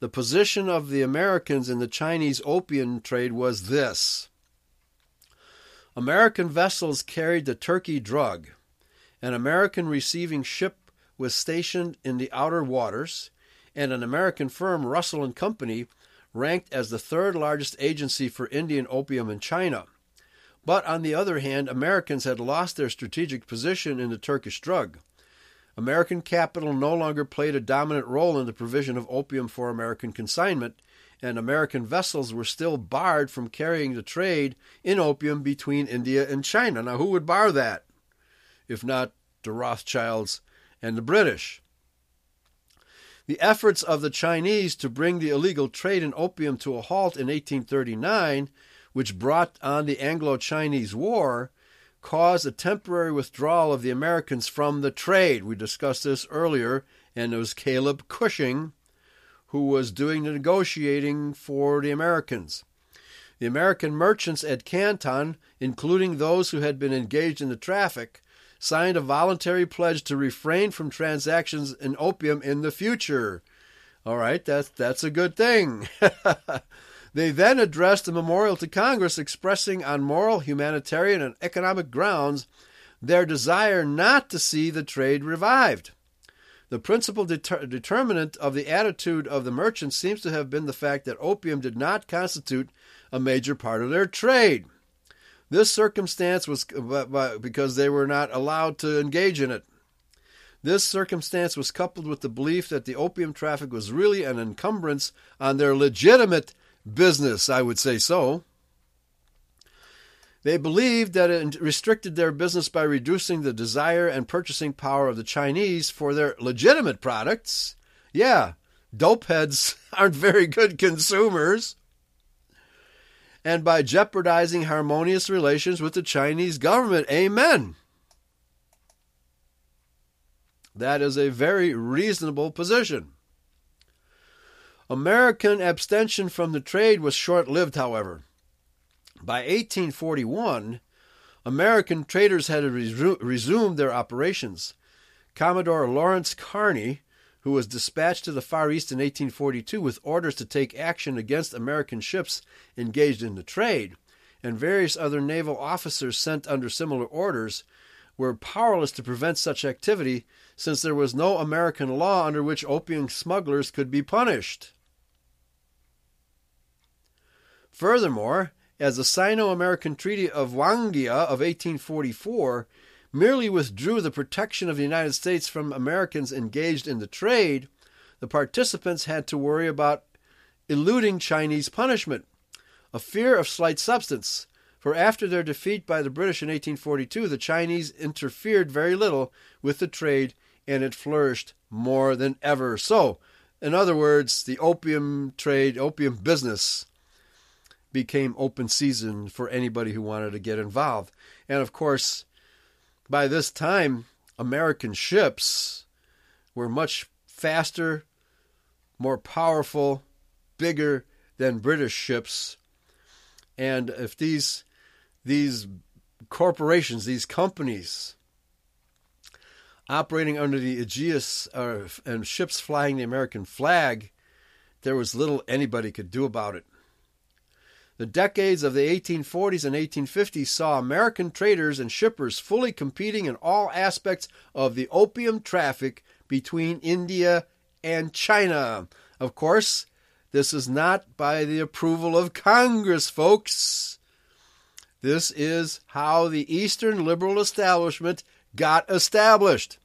the position of the Americans in the Chinese opium trade was this. American vessels carried the Turkey drug. An American receiving ship was stationed in the outer waters, and an American firm, Russell and Company, ranked as the third largest agency for Indian opium in China. But on the other hand, Americans had lost their strategic position in the Turkish drug. American capital no longer played a dominant role in the provision of opium for American consignment, and American vessels were still barred from carrying the trade in opium between India and China. Now, who would bar that, if not the Rothschilds and the British? The efforts of the Chinese to bring the illegal trade in opium to a halt in eighteen thirty-nine, which brought on the Anglo-Chinese War, caused a temporary withdrawal of the Americans from the trade. We discussed this earlier, and it was Caleb Cushing who was doing the negotiating for the Americans. The American merchants at Canton, including those who had been engaged in the traffic, signed a voluntary pledge to refrain from transactions in opium in the future. All right, that's, that's a good thing. They then addressed a memorial to Congress expressing on moral, humanitarian, and economic grounds their desire not to see the trade revived. The principal deter- determinant of the attitude of the merchants seems to have been the fact that opium did not constitute a major part of their trade. This circumstance was because they were not allowed to engage in it. This circumstance was coupled with the belief that the opium traffic was really an encumbrance on their legitimate business, I would say so. They believed that it restricted their business by reducing the desire and purchasing power of the Chinese for their legitimate products. Yeah, dopeheads aren't very good consumers. And by jeopardizing harmonious relations with the Chinese government. Amen. That is a very reasonable position. American abstention from the trade was short-lived, however. By eighteen forty-one, American traders had resu- resumed their operations. Commodore Lawrence Kearney, who was dispatched to the Far East in eighteen forty-two with orders to take action against American ships engaged in the trade, and various other naval officers sent under similar orders, were powerless to prevent such activity since there was no American law under which opium smugglers could be punished. Furthermore, as the Sino-American Treaty of Wangia of eighteen forty-four merely withdrew the protection of the United States from Americans engaged in the trade, the participants had to worry about eluding Chinese punishment, a fear of slight substance, for after their defeat by the British in eighteen forty-two, the Chinese interfered very little with the trade, and it flourished more than ever. So, in other words, the opium trade, opium business became open season for anybody who wanted to get involved. And of course, by this time, American ships were much faster, more powerful, bigger than British ships. And if these these corporations, these companies operating under the Aegis uh, and ships flying the American flag, there was little anybody could do about it. The decades of the eighteen forties and eighteen fifties saw American traders and shippers fully competing in all aspects of the opium traffic between India and China. Of course, this is not by the approval of Congress, folks. This is how the Eastern liberal establishment got established.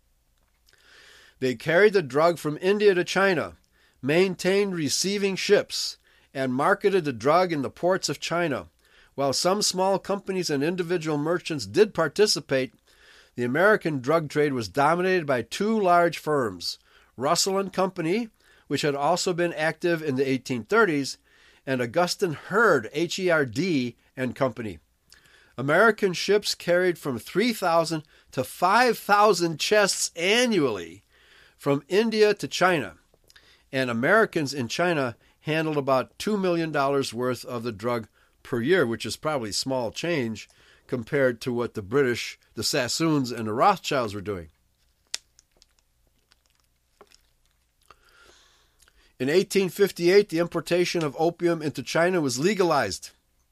They carried the drug from India to China, maintained receiving ships, and marketed the drug in the ports of China. While some small companies and individual merchants did participate, the American drug trade was dominated by two large firms, Russell and Company, which had also been active in the eighteen thirties, and Augustin Herd, H E R D, and Company. American ships carried from three thousand to five thousand chests annually from India to China, and Americans in China handled about two million dollars worth of the drug per year, which is probably small change compared to what the British, the Sassoons, and the Rothschilds were doing. In eighteen fifty-eight, the importation of opium into China was legalized.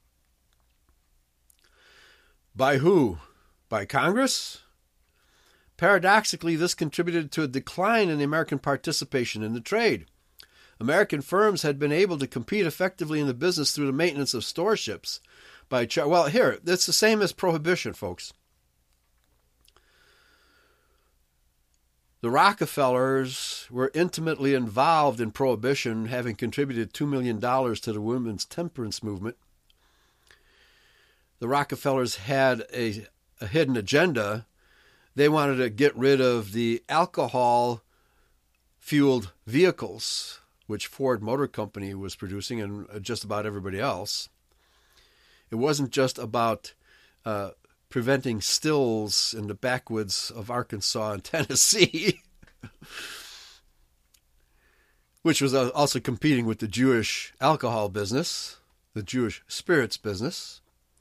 By who? By Congress? Paradoxically, this contributed to a decline in the American participation in the trade. American firms had been able to compete effectively in the business through the maintenance of storeships. By char- well, here, it's the same as prohibition, folks. The Rockefellers were intimately involved in prohibition, having contributed two million dollars to the women's temperance movement. The Rockefellers had a, a hidden agenda. They wanted to get rid of the alcohol-fueled vehicles, which Ford Motor Company was producing and just about everybody else. It wasn't just about uh, preventing stills in the backwoods of Arkansas and Tennessee, which was also competing with the Jewish alcohol business, the Jewish spirits business.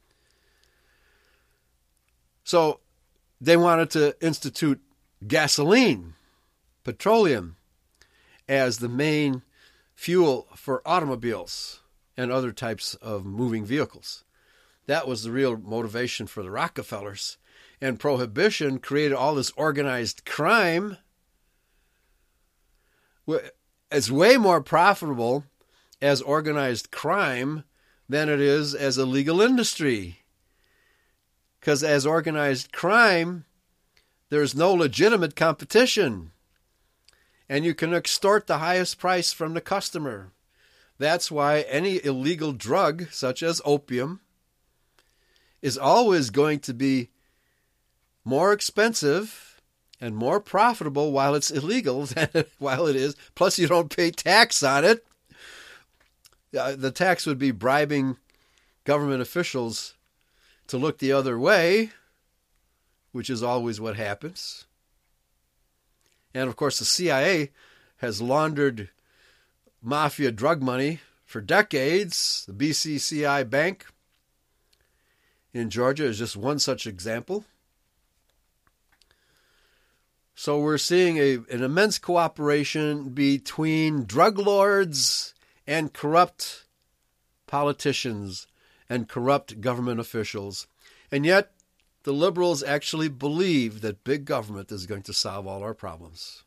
So they wanted to institute gasoline, petroleum, as the main fuel for automobiles and other types of moving vehicles. That was the real motivation for the Rockefellers. And prohibition created all this organized crime. It's way more profitable as organized crime than it is as a legal industry. Because as organized crime, there's no legitimate competition. And you can extort the highest price from the customer. That's why any illegal drug, such as opium, is always going to be more expensive and more profitable while it's illegal than while it is. Plus, you don't pay tax on it. Uh, the tax would be bribing government officials to look the other way, which is always what happens. And, of course, the C I A has laundered mafia drug money for decades. The B C C I Bank in Georgia is just one such example. So we're seeing a, an immense cooperation between drug lords and corrupt politicians and corrupt government officials. And yet, the liberals actually believe that big government is going to solve all our problems.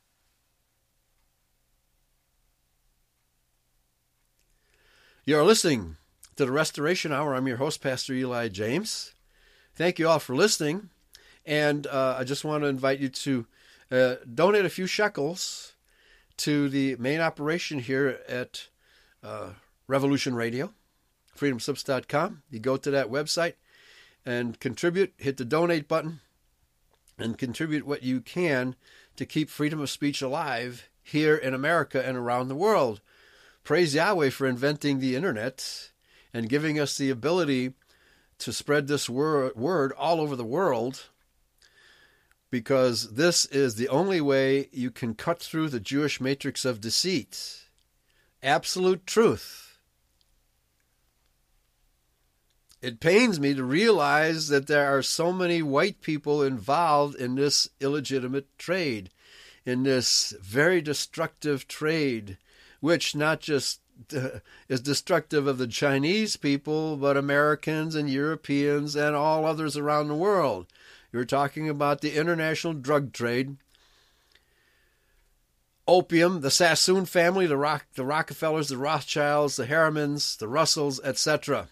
You're listening to the Restoration Hour. I'm your host, Pastor Eli James. Thank you all for listening. And uh, I just want to invite you to uh, donate a few shekels to the main operation here at uh, Revolution Radio, freedom slips dot com. You go to that website and contribute, hit the donate button, and contribute what you can to keep freedom of speech alive here in America and around the world. Praise Yahweh for inventing the internet and giving us the ability to spread this word, word all over the world, because this is the only way you can cut through the Jewish matrix of deceit. Absolute truth. It pains me to realize that there are so many white people involved in this illegitimate trade, in this very destructive trade, which not just uh, is destructive of the Chinese people, but Americans and Europeans and all others around the world. You're talking about the international drug trade, opium, the Sassoon family, the, Rock, the Rockefellers, the Rothschilds, the Harrimans, the Russells, et cetera.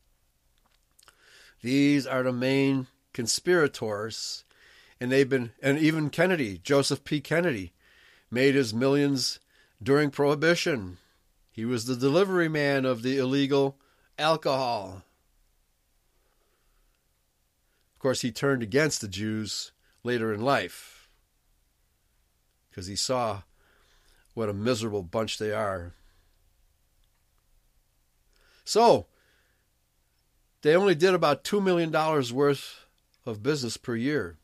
These are the main conspirators, and they've been, and even Kennedy, Joseph P. Kennedy, made his millions during Prohibition. He was the delivery man of the illegal alcohol. Of course, he turned against the Jews later in life because he saw what a miserable bunch they are. So, they only did about two million dollars worth of business per year.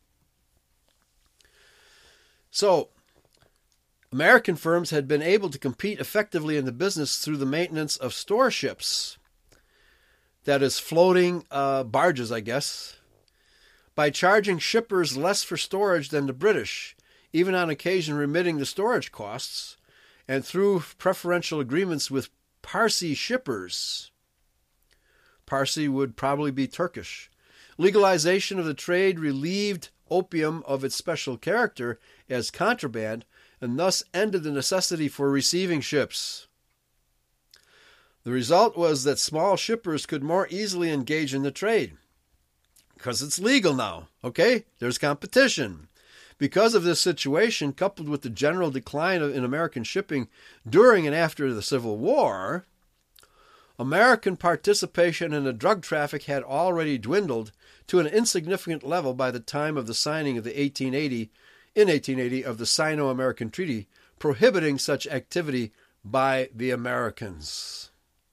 So, American firms had been able to compete effectively in the business through the maintenance of storeships, that is, floating uh, barges, I guess, by charging shippers less for storage than the British, even on occasion remitting the storage costs, and through preferential agreements with Parsi shippers. Parsi would probably be Turkish. Legalization of the trade relieved opium of its special character as contraband and thus ended the necessity for receiving ships. The result was that small shippers could more easily engage in the trade because it's legal now, okay? There's competition. Because of this situation, coupled with the general decline in American shipping during and after the Civil War, American participation in the drug traffic had already dwindled to an insignificant level by the time of the signing of the eighteen eighty in eighteen eighty of the Sino-American Treaty prohibiting such activity by the Americans.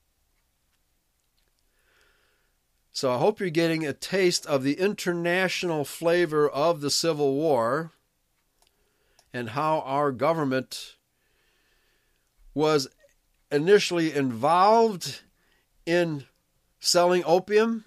So I hope you're getting a taste of the international flavor of the Civil War and how our government was initially involved in selling opium,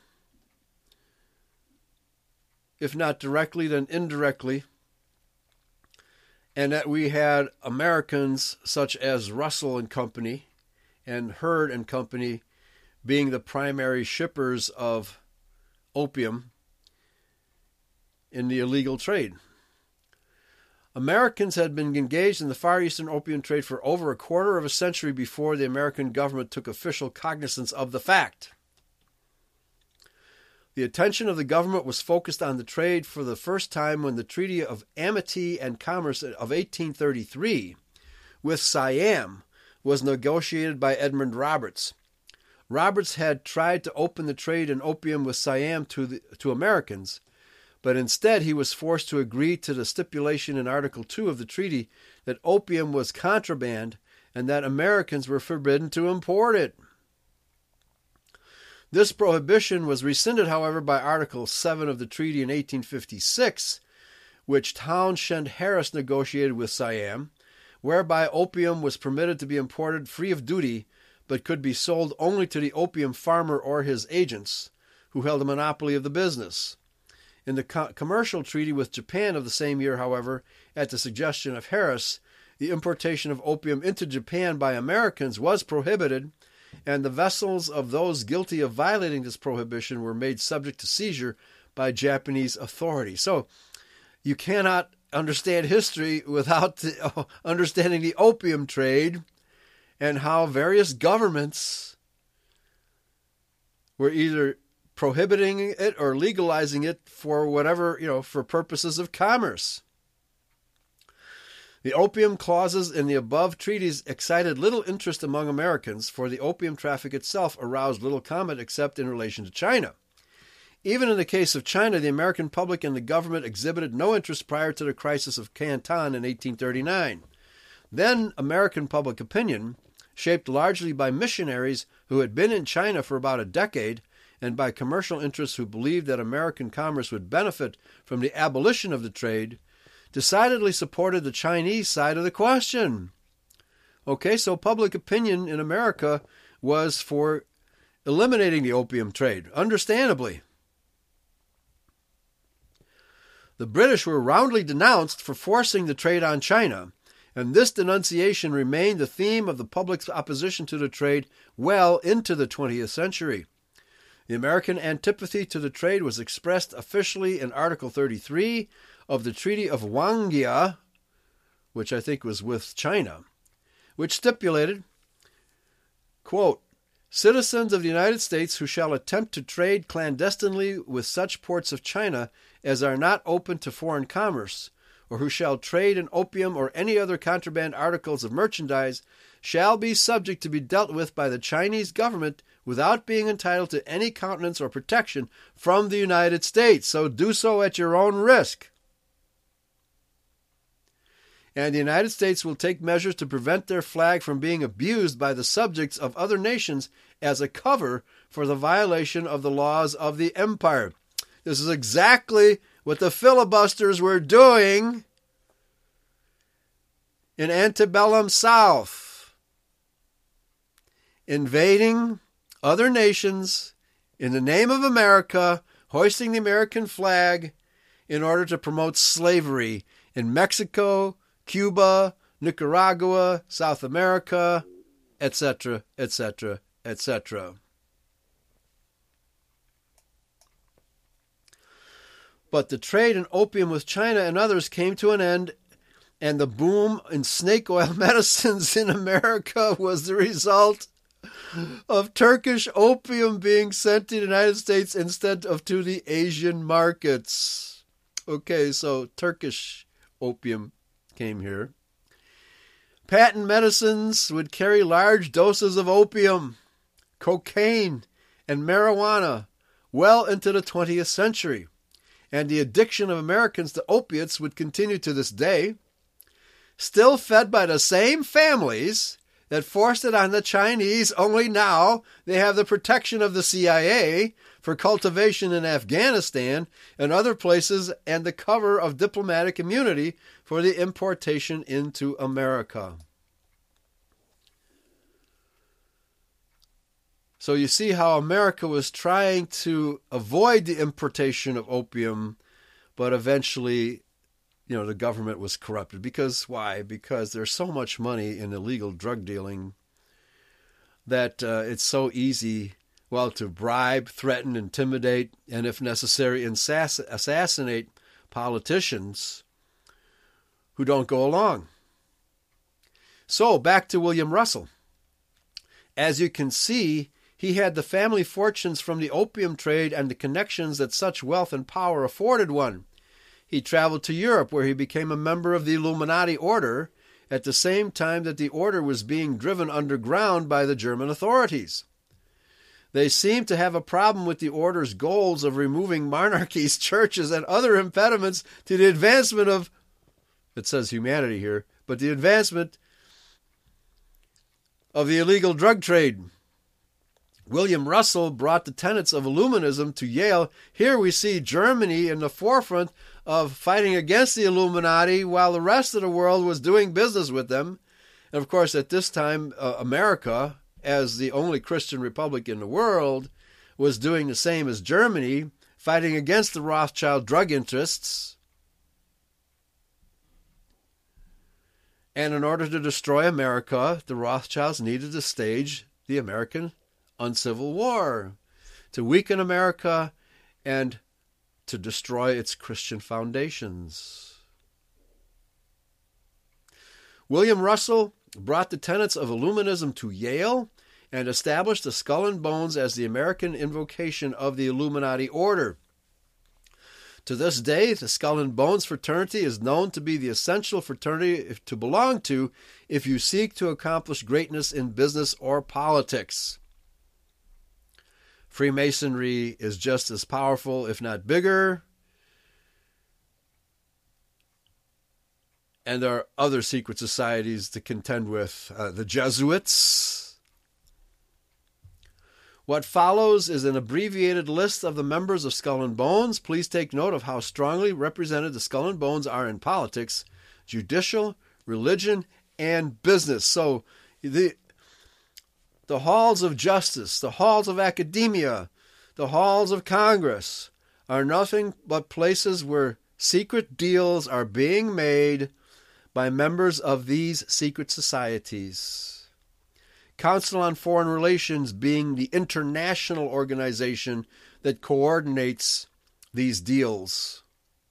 if not directly, then indirectly, and that we had Americans such as Russell and Company and Hurd and Company being the primary shippers of opium in the illegal trade. Americans had been engaged in the Far Eastern opium trade for over a quarter of a century before the American government took official cognizance of the fact. The attention of the government was focused on the trade for the first time when the Treaty of Amity and Commerce of eighteen thirty-three with Siam was negotiated by Edmund Roberts. Roberts had tried to open the trade in opium with Siam to, the, to Americans, but instead he was forced to agree to the stipulation in Article two of the treaty that opium was contraband and that Americans were forbidden to import it. This prohibition was rescinded, however, by Article seven of the treaty in eighteen fifty-six, which Townshend Harris negotiated with Siam, whereby opium was permitted to be imported free of duty, but could be sold only to the opium farmer or his agents, who held a monopoly of the business. In the co- commercial treaty with Japan of the same year, however, at the suggestion of Harris, the importation of opium into Japan by Americans was prohibited, and the vessels of those guilty of violating this prohibition were made subject to seizure by Japanese authorities. So you cannot understand history without the, uh, understanding the opium trade and how various governments were either prohibiting it or legalizing it for whatever, you know, for purposes of commerce. The opium clauses in the above treaties excited little interest among Americans, for the opium traffic itself aroused little comment except in relation to China. Even in the case of China, the American public and the government exhibited no interest prior to the crisis of Canton in eighteen thirty-nine. Then American public opinion, shaped largely by missionaries who had been in China for about a decade and by commercial interests who believed that American commerce would benefit from the abolition of the trade, decidedly supported the Chinese side of the question. Okay, so public opinion in America was for eliminating the opium trade, understandably. The British were roundly denounced for forcing the trade on China, and this denunciation remained the theme of the public's opposition to the trade well into the twentieth century. The American antipathy to the trade was expressed officially in Article thirty-three of the Treaty of Wangjia, which I think was with China, which stipulated, quote, "Citizens of the United States who shall attempt to trade clandestinely with such ports of China as are not open to foreign commerce, or who shall trade in opium or any other contraband articles of merchandise, shall be subject to be dealt with by the Chinese government without being entitled to any countenance or protection from the United States. So do so at your own risk. And the United States will take measures to prevent their flag from being abused by the subjects of other nations as a cover for the violation of the laws of the empire." This is exactly what the filibusters were doing in antebellum South, invading other nations in the name of America, hoisting the American flag in order to promote slavery in Mexico, Cuba, Nicaragua, South America, et cetera, et cetera, et cetera. But the trade in opium with China and others came to an end, and the boom in snake oil medicines in America was the result of Turkish opium being sent to the United States instead of to the Asian markets. Okay, so Turkish opium came here. Patent medicines would carry large doses of opium, cocaine, and marijuana well into the twentieth century, and the addiction of Americans to opiates would continue to this day, still fed by the same families that forced it on the Chinese, only now they have the protection of the C I A for cultivation in Afghanistan and other places and the cover of diplomatic immunity for the importation into America. So you see how America was trying to avoid the importation of opium, but eventually, you know, the government was corrupted. Because why? Because there's so much money in illegal drug dealing that uh, it's so easy, well, to bribe, threaten, intimidate, and if necessary, assass- assassinate politicians who don't go along. So back to William Russell. As you can see, he had the family fortunes from the opium trade and the connections that such wealth and power afforded one. He traveled to Europe, where he became a member of the Illuminati order at the same time that the order was being driven underground by the German authorities. They seemed to have a problem with the order's goals of removing monarchies, churches, and other impediments to the advancement of, it says humanity here, but the advancement of the illegal drug trade. William Russell brought the tenets of Illuminism to Yale. Here we see Germany in the forefront of fighting against the Illuminati while the rest of the world was doing business with them. And of course, at this time, uh, America, as the only Christian republic in the world, was doing the same as Germany, fighting against the Rothschild drug interests. And in order to destroy America, the Rothschilds needed to stage the American Uncivil War to weaken America and to destroy its Christian foundations. William Russell brought the tenets of Illuminism to Yale and established the Skull and Bones as the American invocation of the Illuminati order. To this day, the Skull and Bones fraternity is known to be the essential fraternity to belong to if you seek to accomplish greatness in business or politics. Freemasonry is just as powerful, if not bigger. And there are other secret societies to contend with. Uh, the Jesuits. What follows is an abbreviated list of the members of Skull and Bones. Please take note of how strongly represented the Skull and Bones are in politics, judicial, religion, and business. So the The halls of justice, the halls of academia, the halls of Congress are nothing but places where secret deals are being made by members of these secret societies. Council on Foreign Relations being the international organization that coordinates these deals.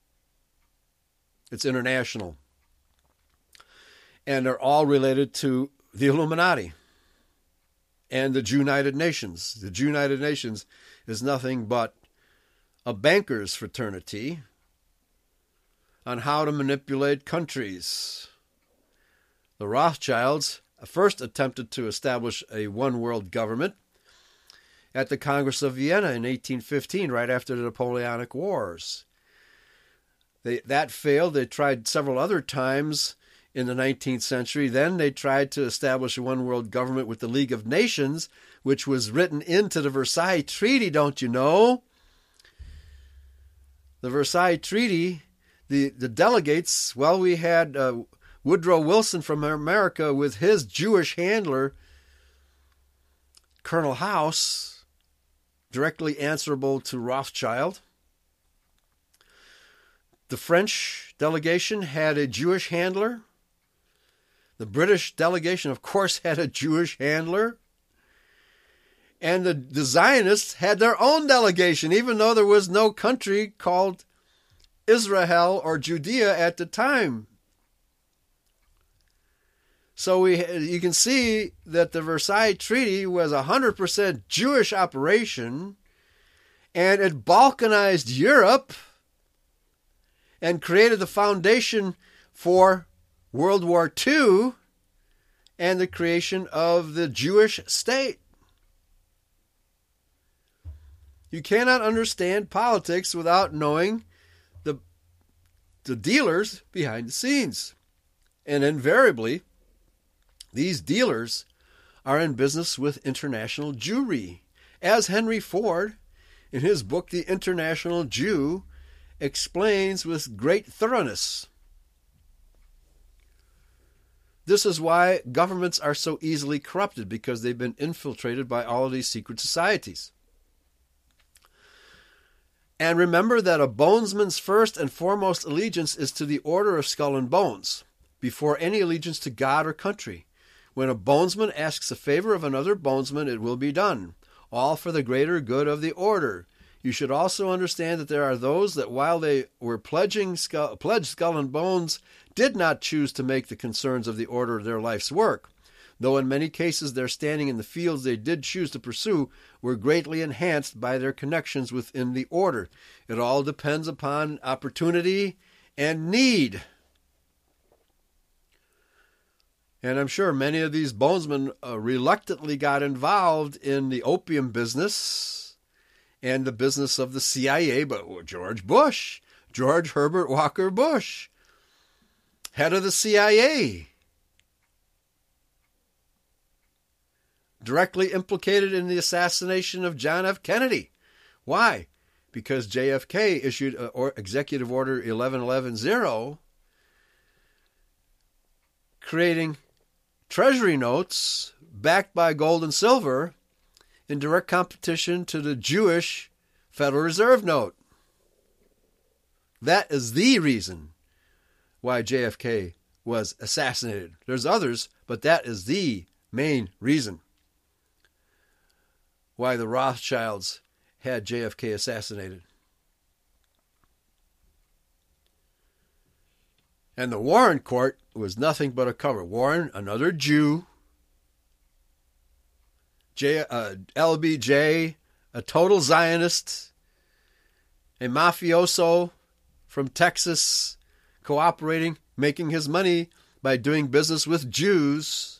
It's international. And they're all related to the Illuminati and the United Nations. The United Nations is nothing but a bankers' fraternity on how to manipulate countries. The Rothschilds first attempted to establish a one-world government at the Congress of Vienna in eighteen fifteen, right after the Napoleonic Wars. They, that failed. They tried several other times in the nineteenth century. Then they tried to establish a one-world government with the League of Nations, which was written into the Versailles Treaty, don't you know? The Versailles Treaty, the, the delegates, well, we had uh, Woodrow Wilson from America with his Jewish handler, Colonel House, directly answerable to Rothschild. The French delegation had a Jewish handler, The British delegation, of course, had a Jewish handler. And the, the Zionists had their own delegation, even though there was no country called Israel or Judea at the time. So we, you can see that the Versailles Treaty was a one hundred percent Jewish operation, and it balkanized Europe and created the foundation for World War Two and the creation of the Jewish state. You cannot understand politics without knowing the, the dealers behind the scenes. And invariably, these dealers are in business with international Jewry, as Henry Ford, in his book The International Jew, explains with great thoroughness. This is why governments are so easily corrupted, because they've been infiltrated by all of these secret societies. And remember that a bonesman's first and foremost allegiance is to the Order of Skull and Bones, before any allegiance to God or country. When a bonesman asks a favor of another bonesman, it will be done, all for the greater good of the order. You should also understand that there are those that, while they were pledging skull, pledged Skull and Bones, did not choose to make the concerns of the order their life's work, though in many cases their standing in the fields they did choose to pursue were greatly enhanced by their connections within the order. It all depends upon opportunity and need. And I'm sure many of these bonesmen uh, reluctantly got involved in the opium business and the business of the C I A, but George Bush, George Herbert Walker Bush, head of the C I A, directly implicated in the assassination of John F. Kennedy. Why? Because J F K issued a, or Executive Order eleven eleven zero, creating treasury notes backed by gold and silver in direct competition to the Jewish Federal Reserve note. That is the reason why J F K was assassinated. There's others, but that is the main reason why the Rothschilds had J F K assassinated. And the Warren Court was nothing but a cover. Warren, another Jew. J, uh, L B J, a total Zionist. A mafioso from Texas, cooperating, making his money by doing business with Jews.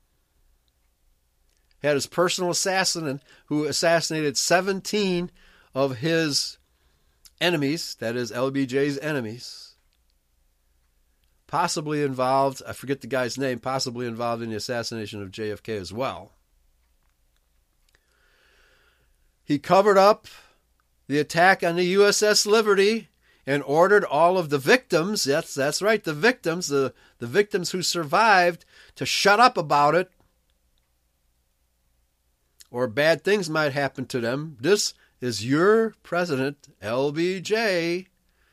Had his personal assassin who assassinated seventeen of his enemies, that is L B J's enemies. Possibly involved, I forget the guy's name, possibly involved in the assassination of J F K as well. He covered up the attack on the U S S Liberty and ordered all of the victims, that's, that's right, the victims, the, the victims who survived, to shut up about it, or bad things might happen to them. This is your president, L B J.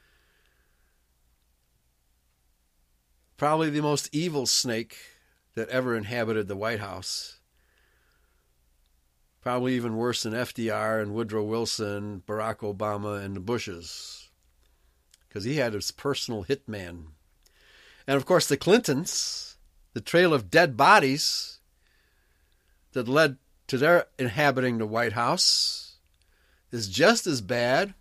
Probably the most evil snake that ever inhabited the White House. Probably even worse than F D R and Woodrow Wilson, Barack Obama, and the Bushes. Because he had his personal hitman. And of course the Clintons, the trail of dead bodies that led to their inhabiting the White House is just as bad.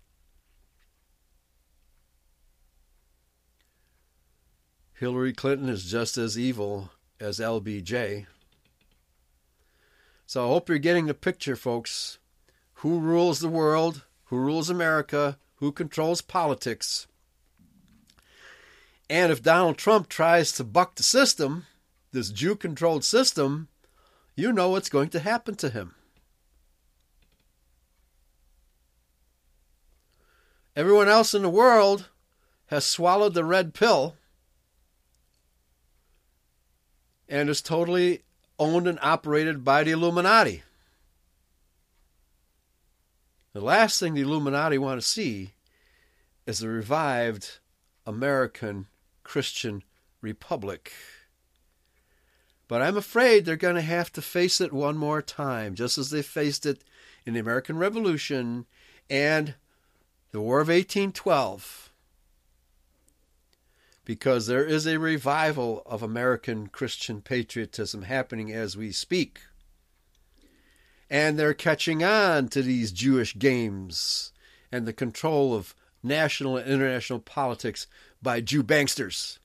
Hillary Clinton is just as evil as L B J. So I hope you're getting the picture, folks. Who rules the world? Who rules America? Who controls politics? And if Donald Trump tries to buck the system, this Jew-controlled system, you know what's going to happen to him. Everyone else in the world has swallowed the red pill and is totally owned and operated by the Illuminati. The last thing the Illuminati want to see is a revived American Christian republic. But I'm afraid they're going to have to face it one more time, just as they faced it in the American Revolution and the War of eighteen twelve. Because there is a revival of American Christian patriotism happening as we speak. And they're catching on to these Jewish games and the control of national and international politics by Jew banksters.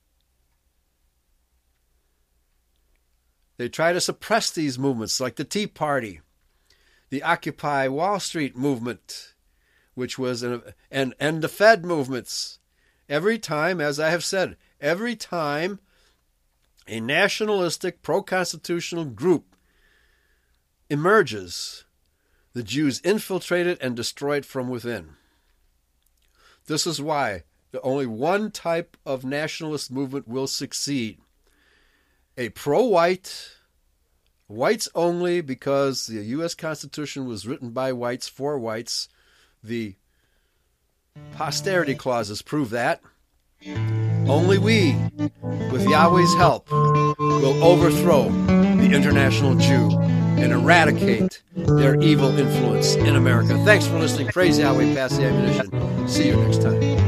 They try to suppress these movements like the Tea Party, the Occupy Wall Street movement, which was an, and, and the Fed movements. Every time, as I have said, every time a nationalistic, pro-constitutional group emerges, the Jews infiltrate it and destroy it from within. This is why the only one type of nationalist movement will succeed. A pro-white, whites only, because the U S Constitution was written by whites for whites. The posterity clauses prove that. Only we, with Yahweh's help, will overthrow the international Jew and eradicate their evil influence in America. Thanks for listening. Praise Yahweh, pass the ammunition. See you next time.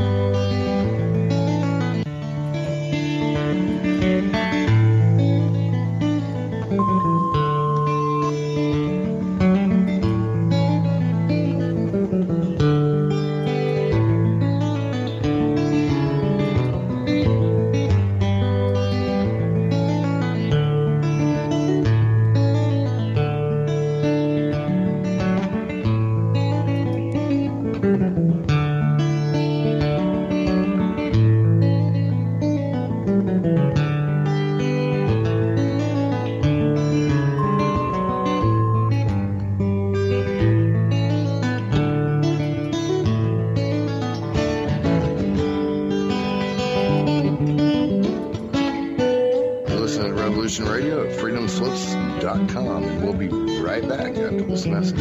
Radio at freedom slips dot com, and we'll be right back after this message.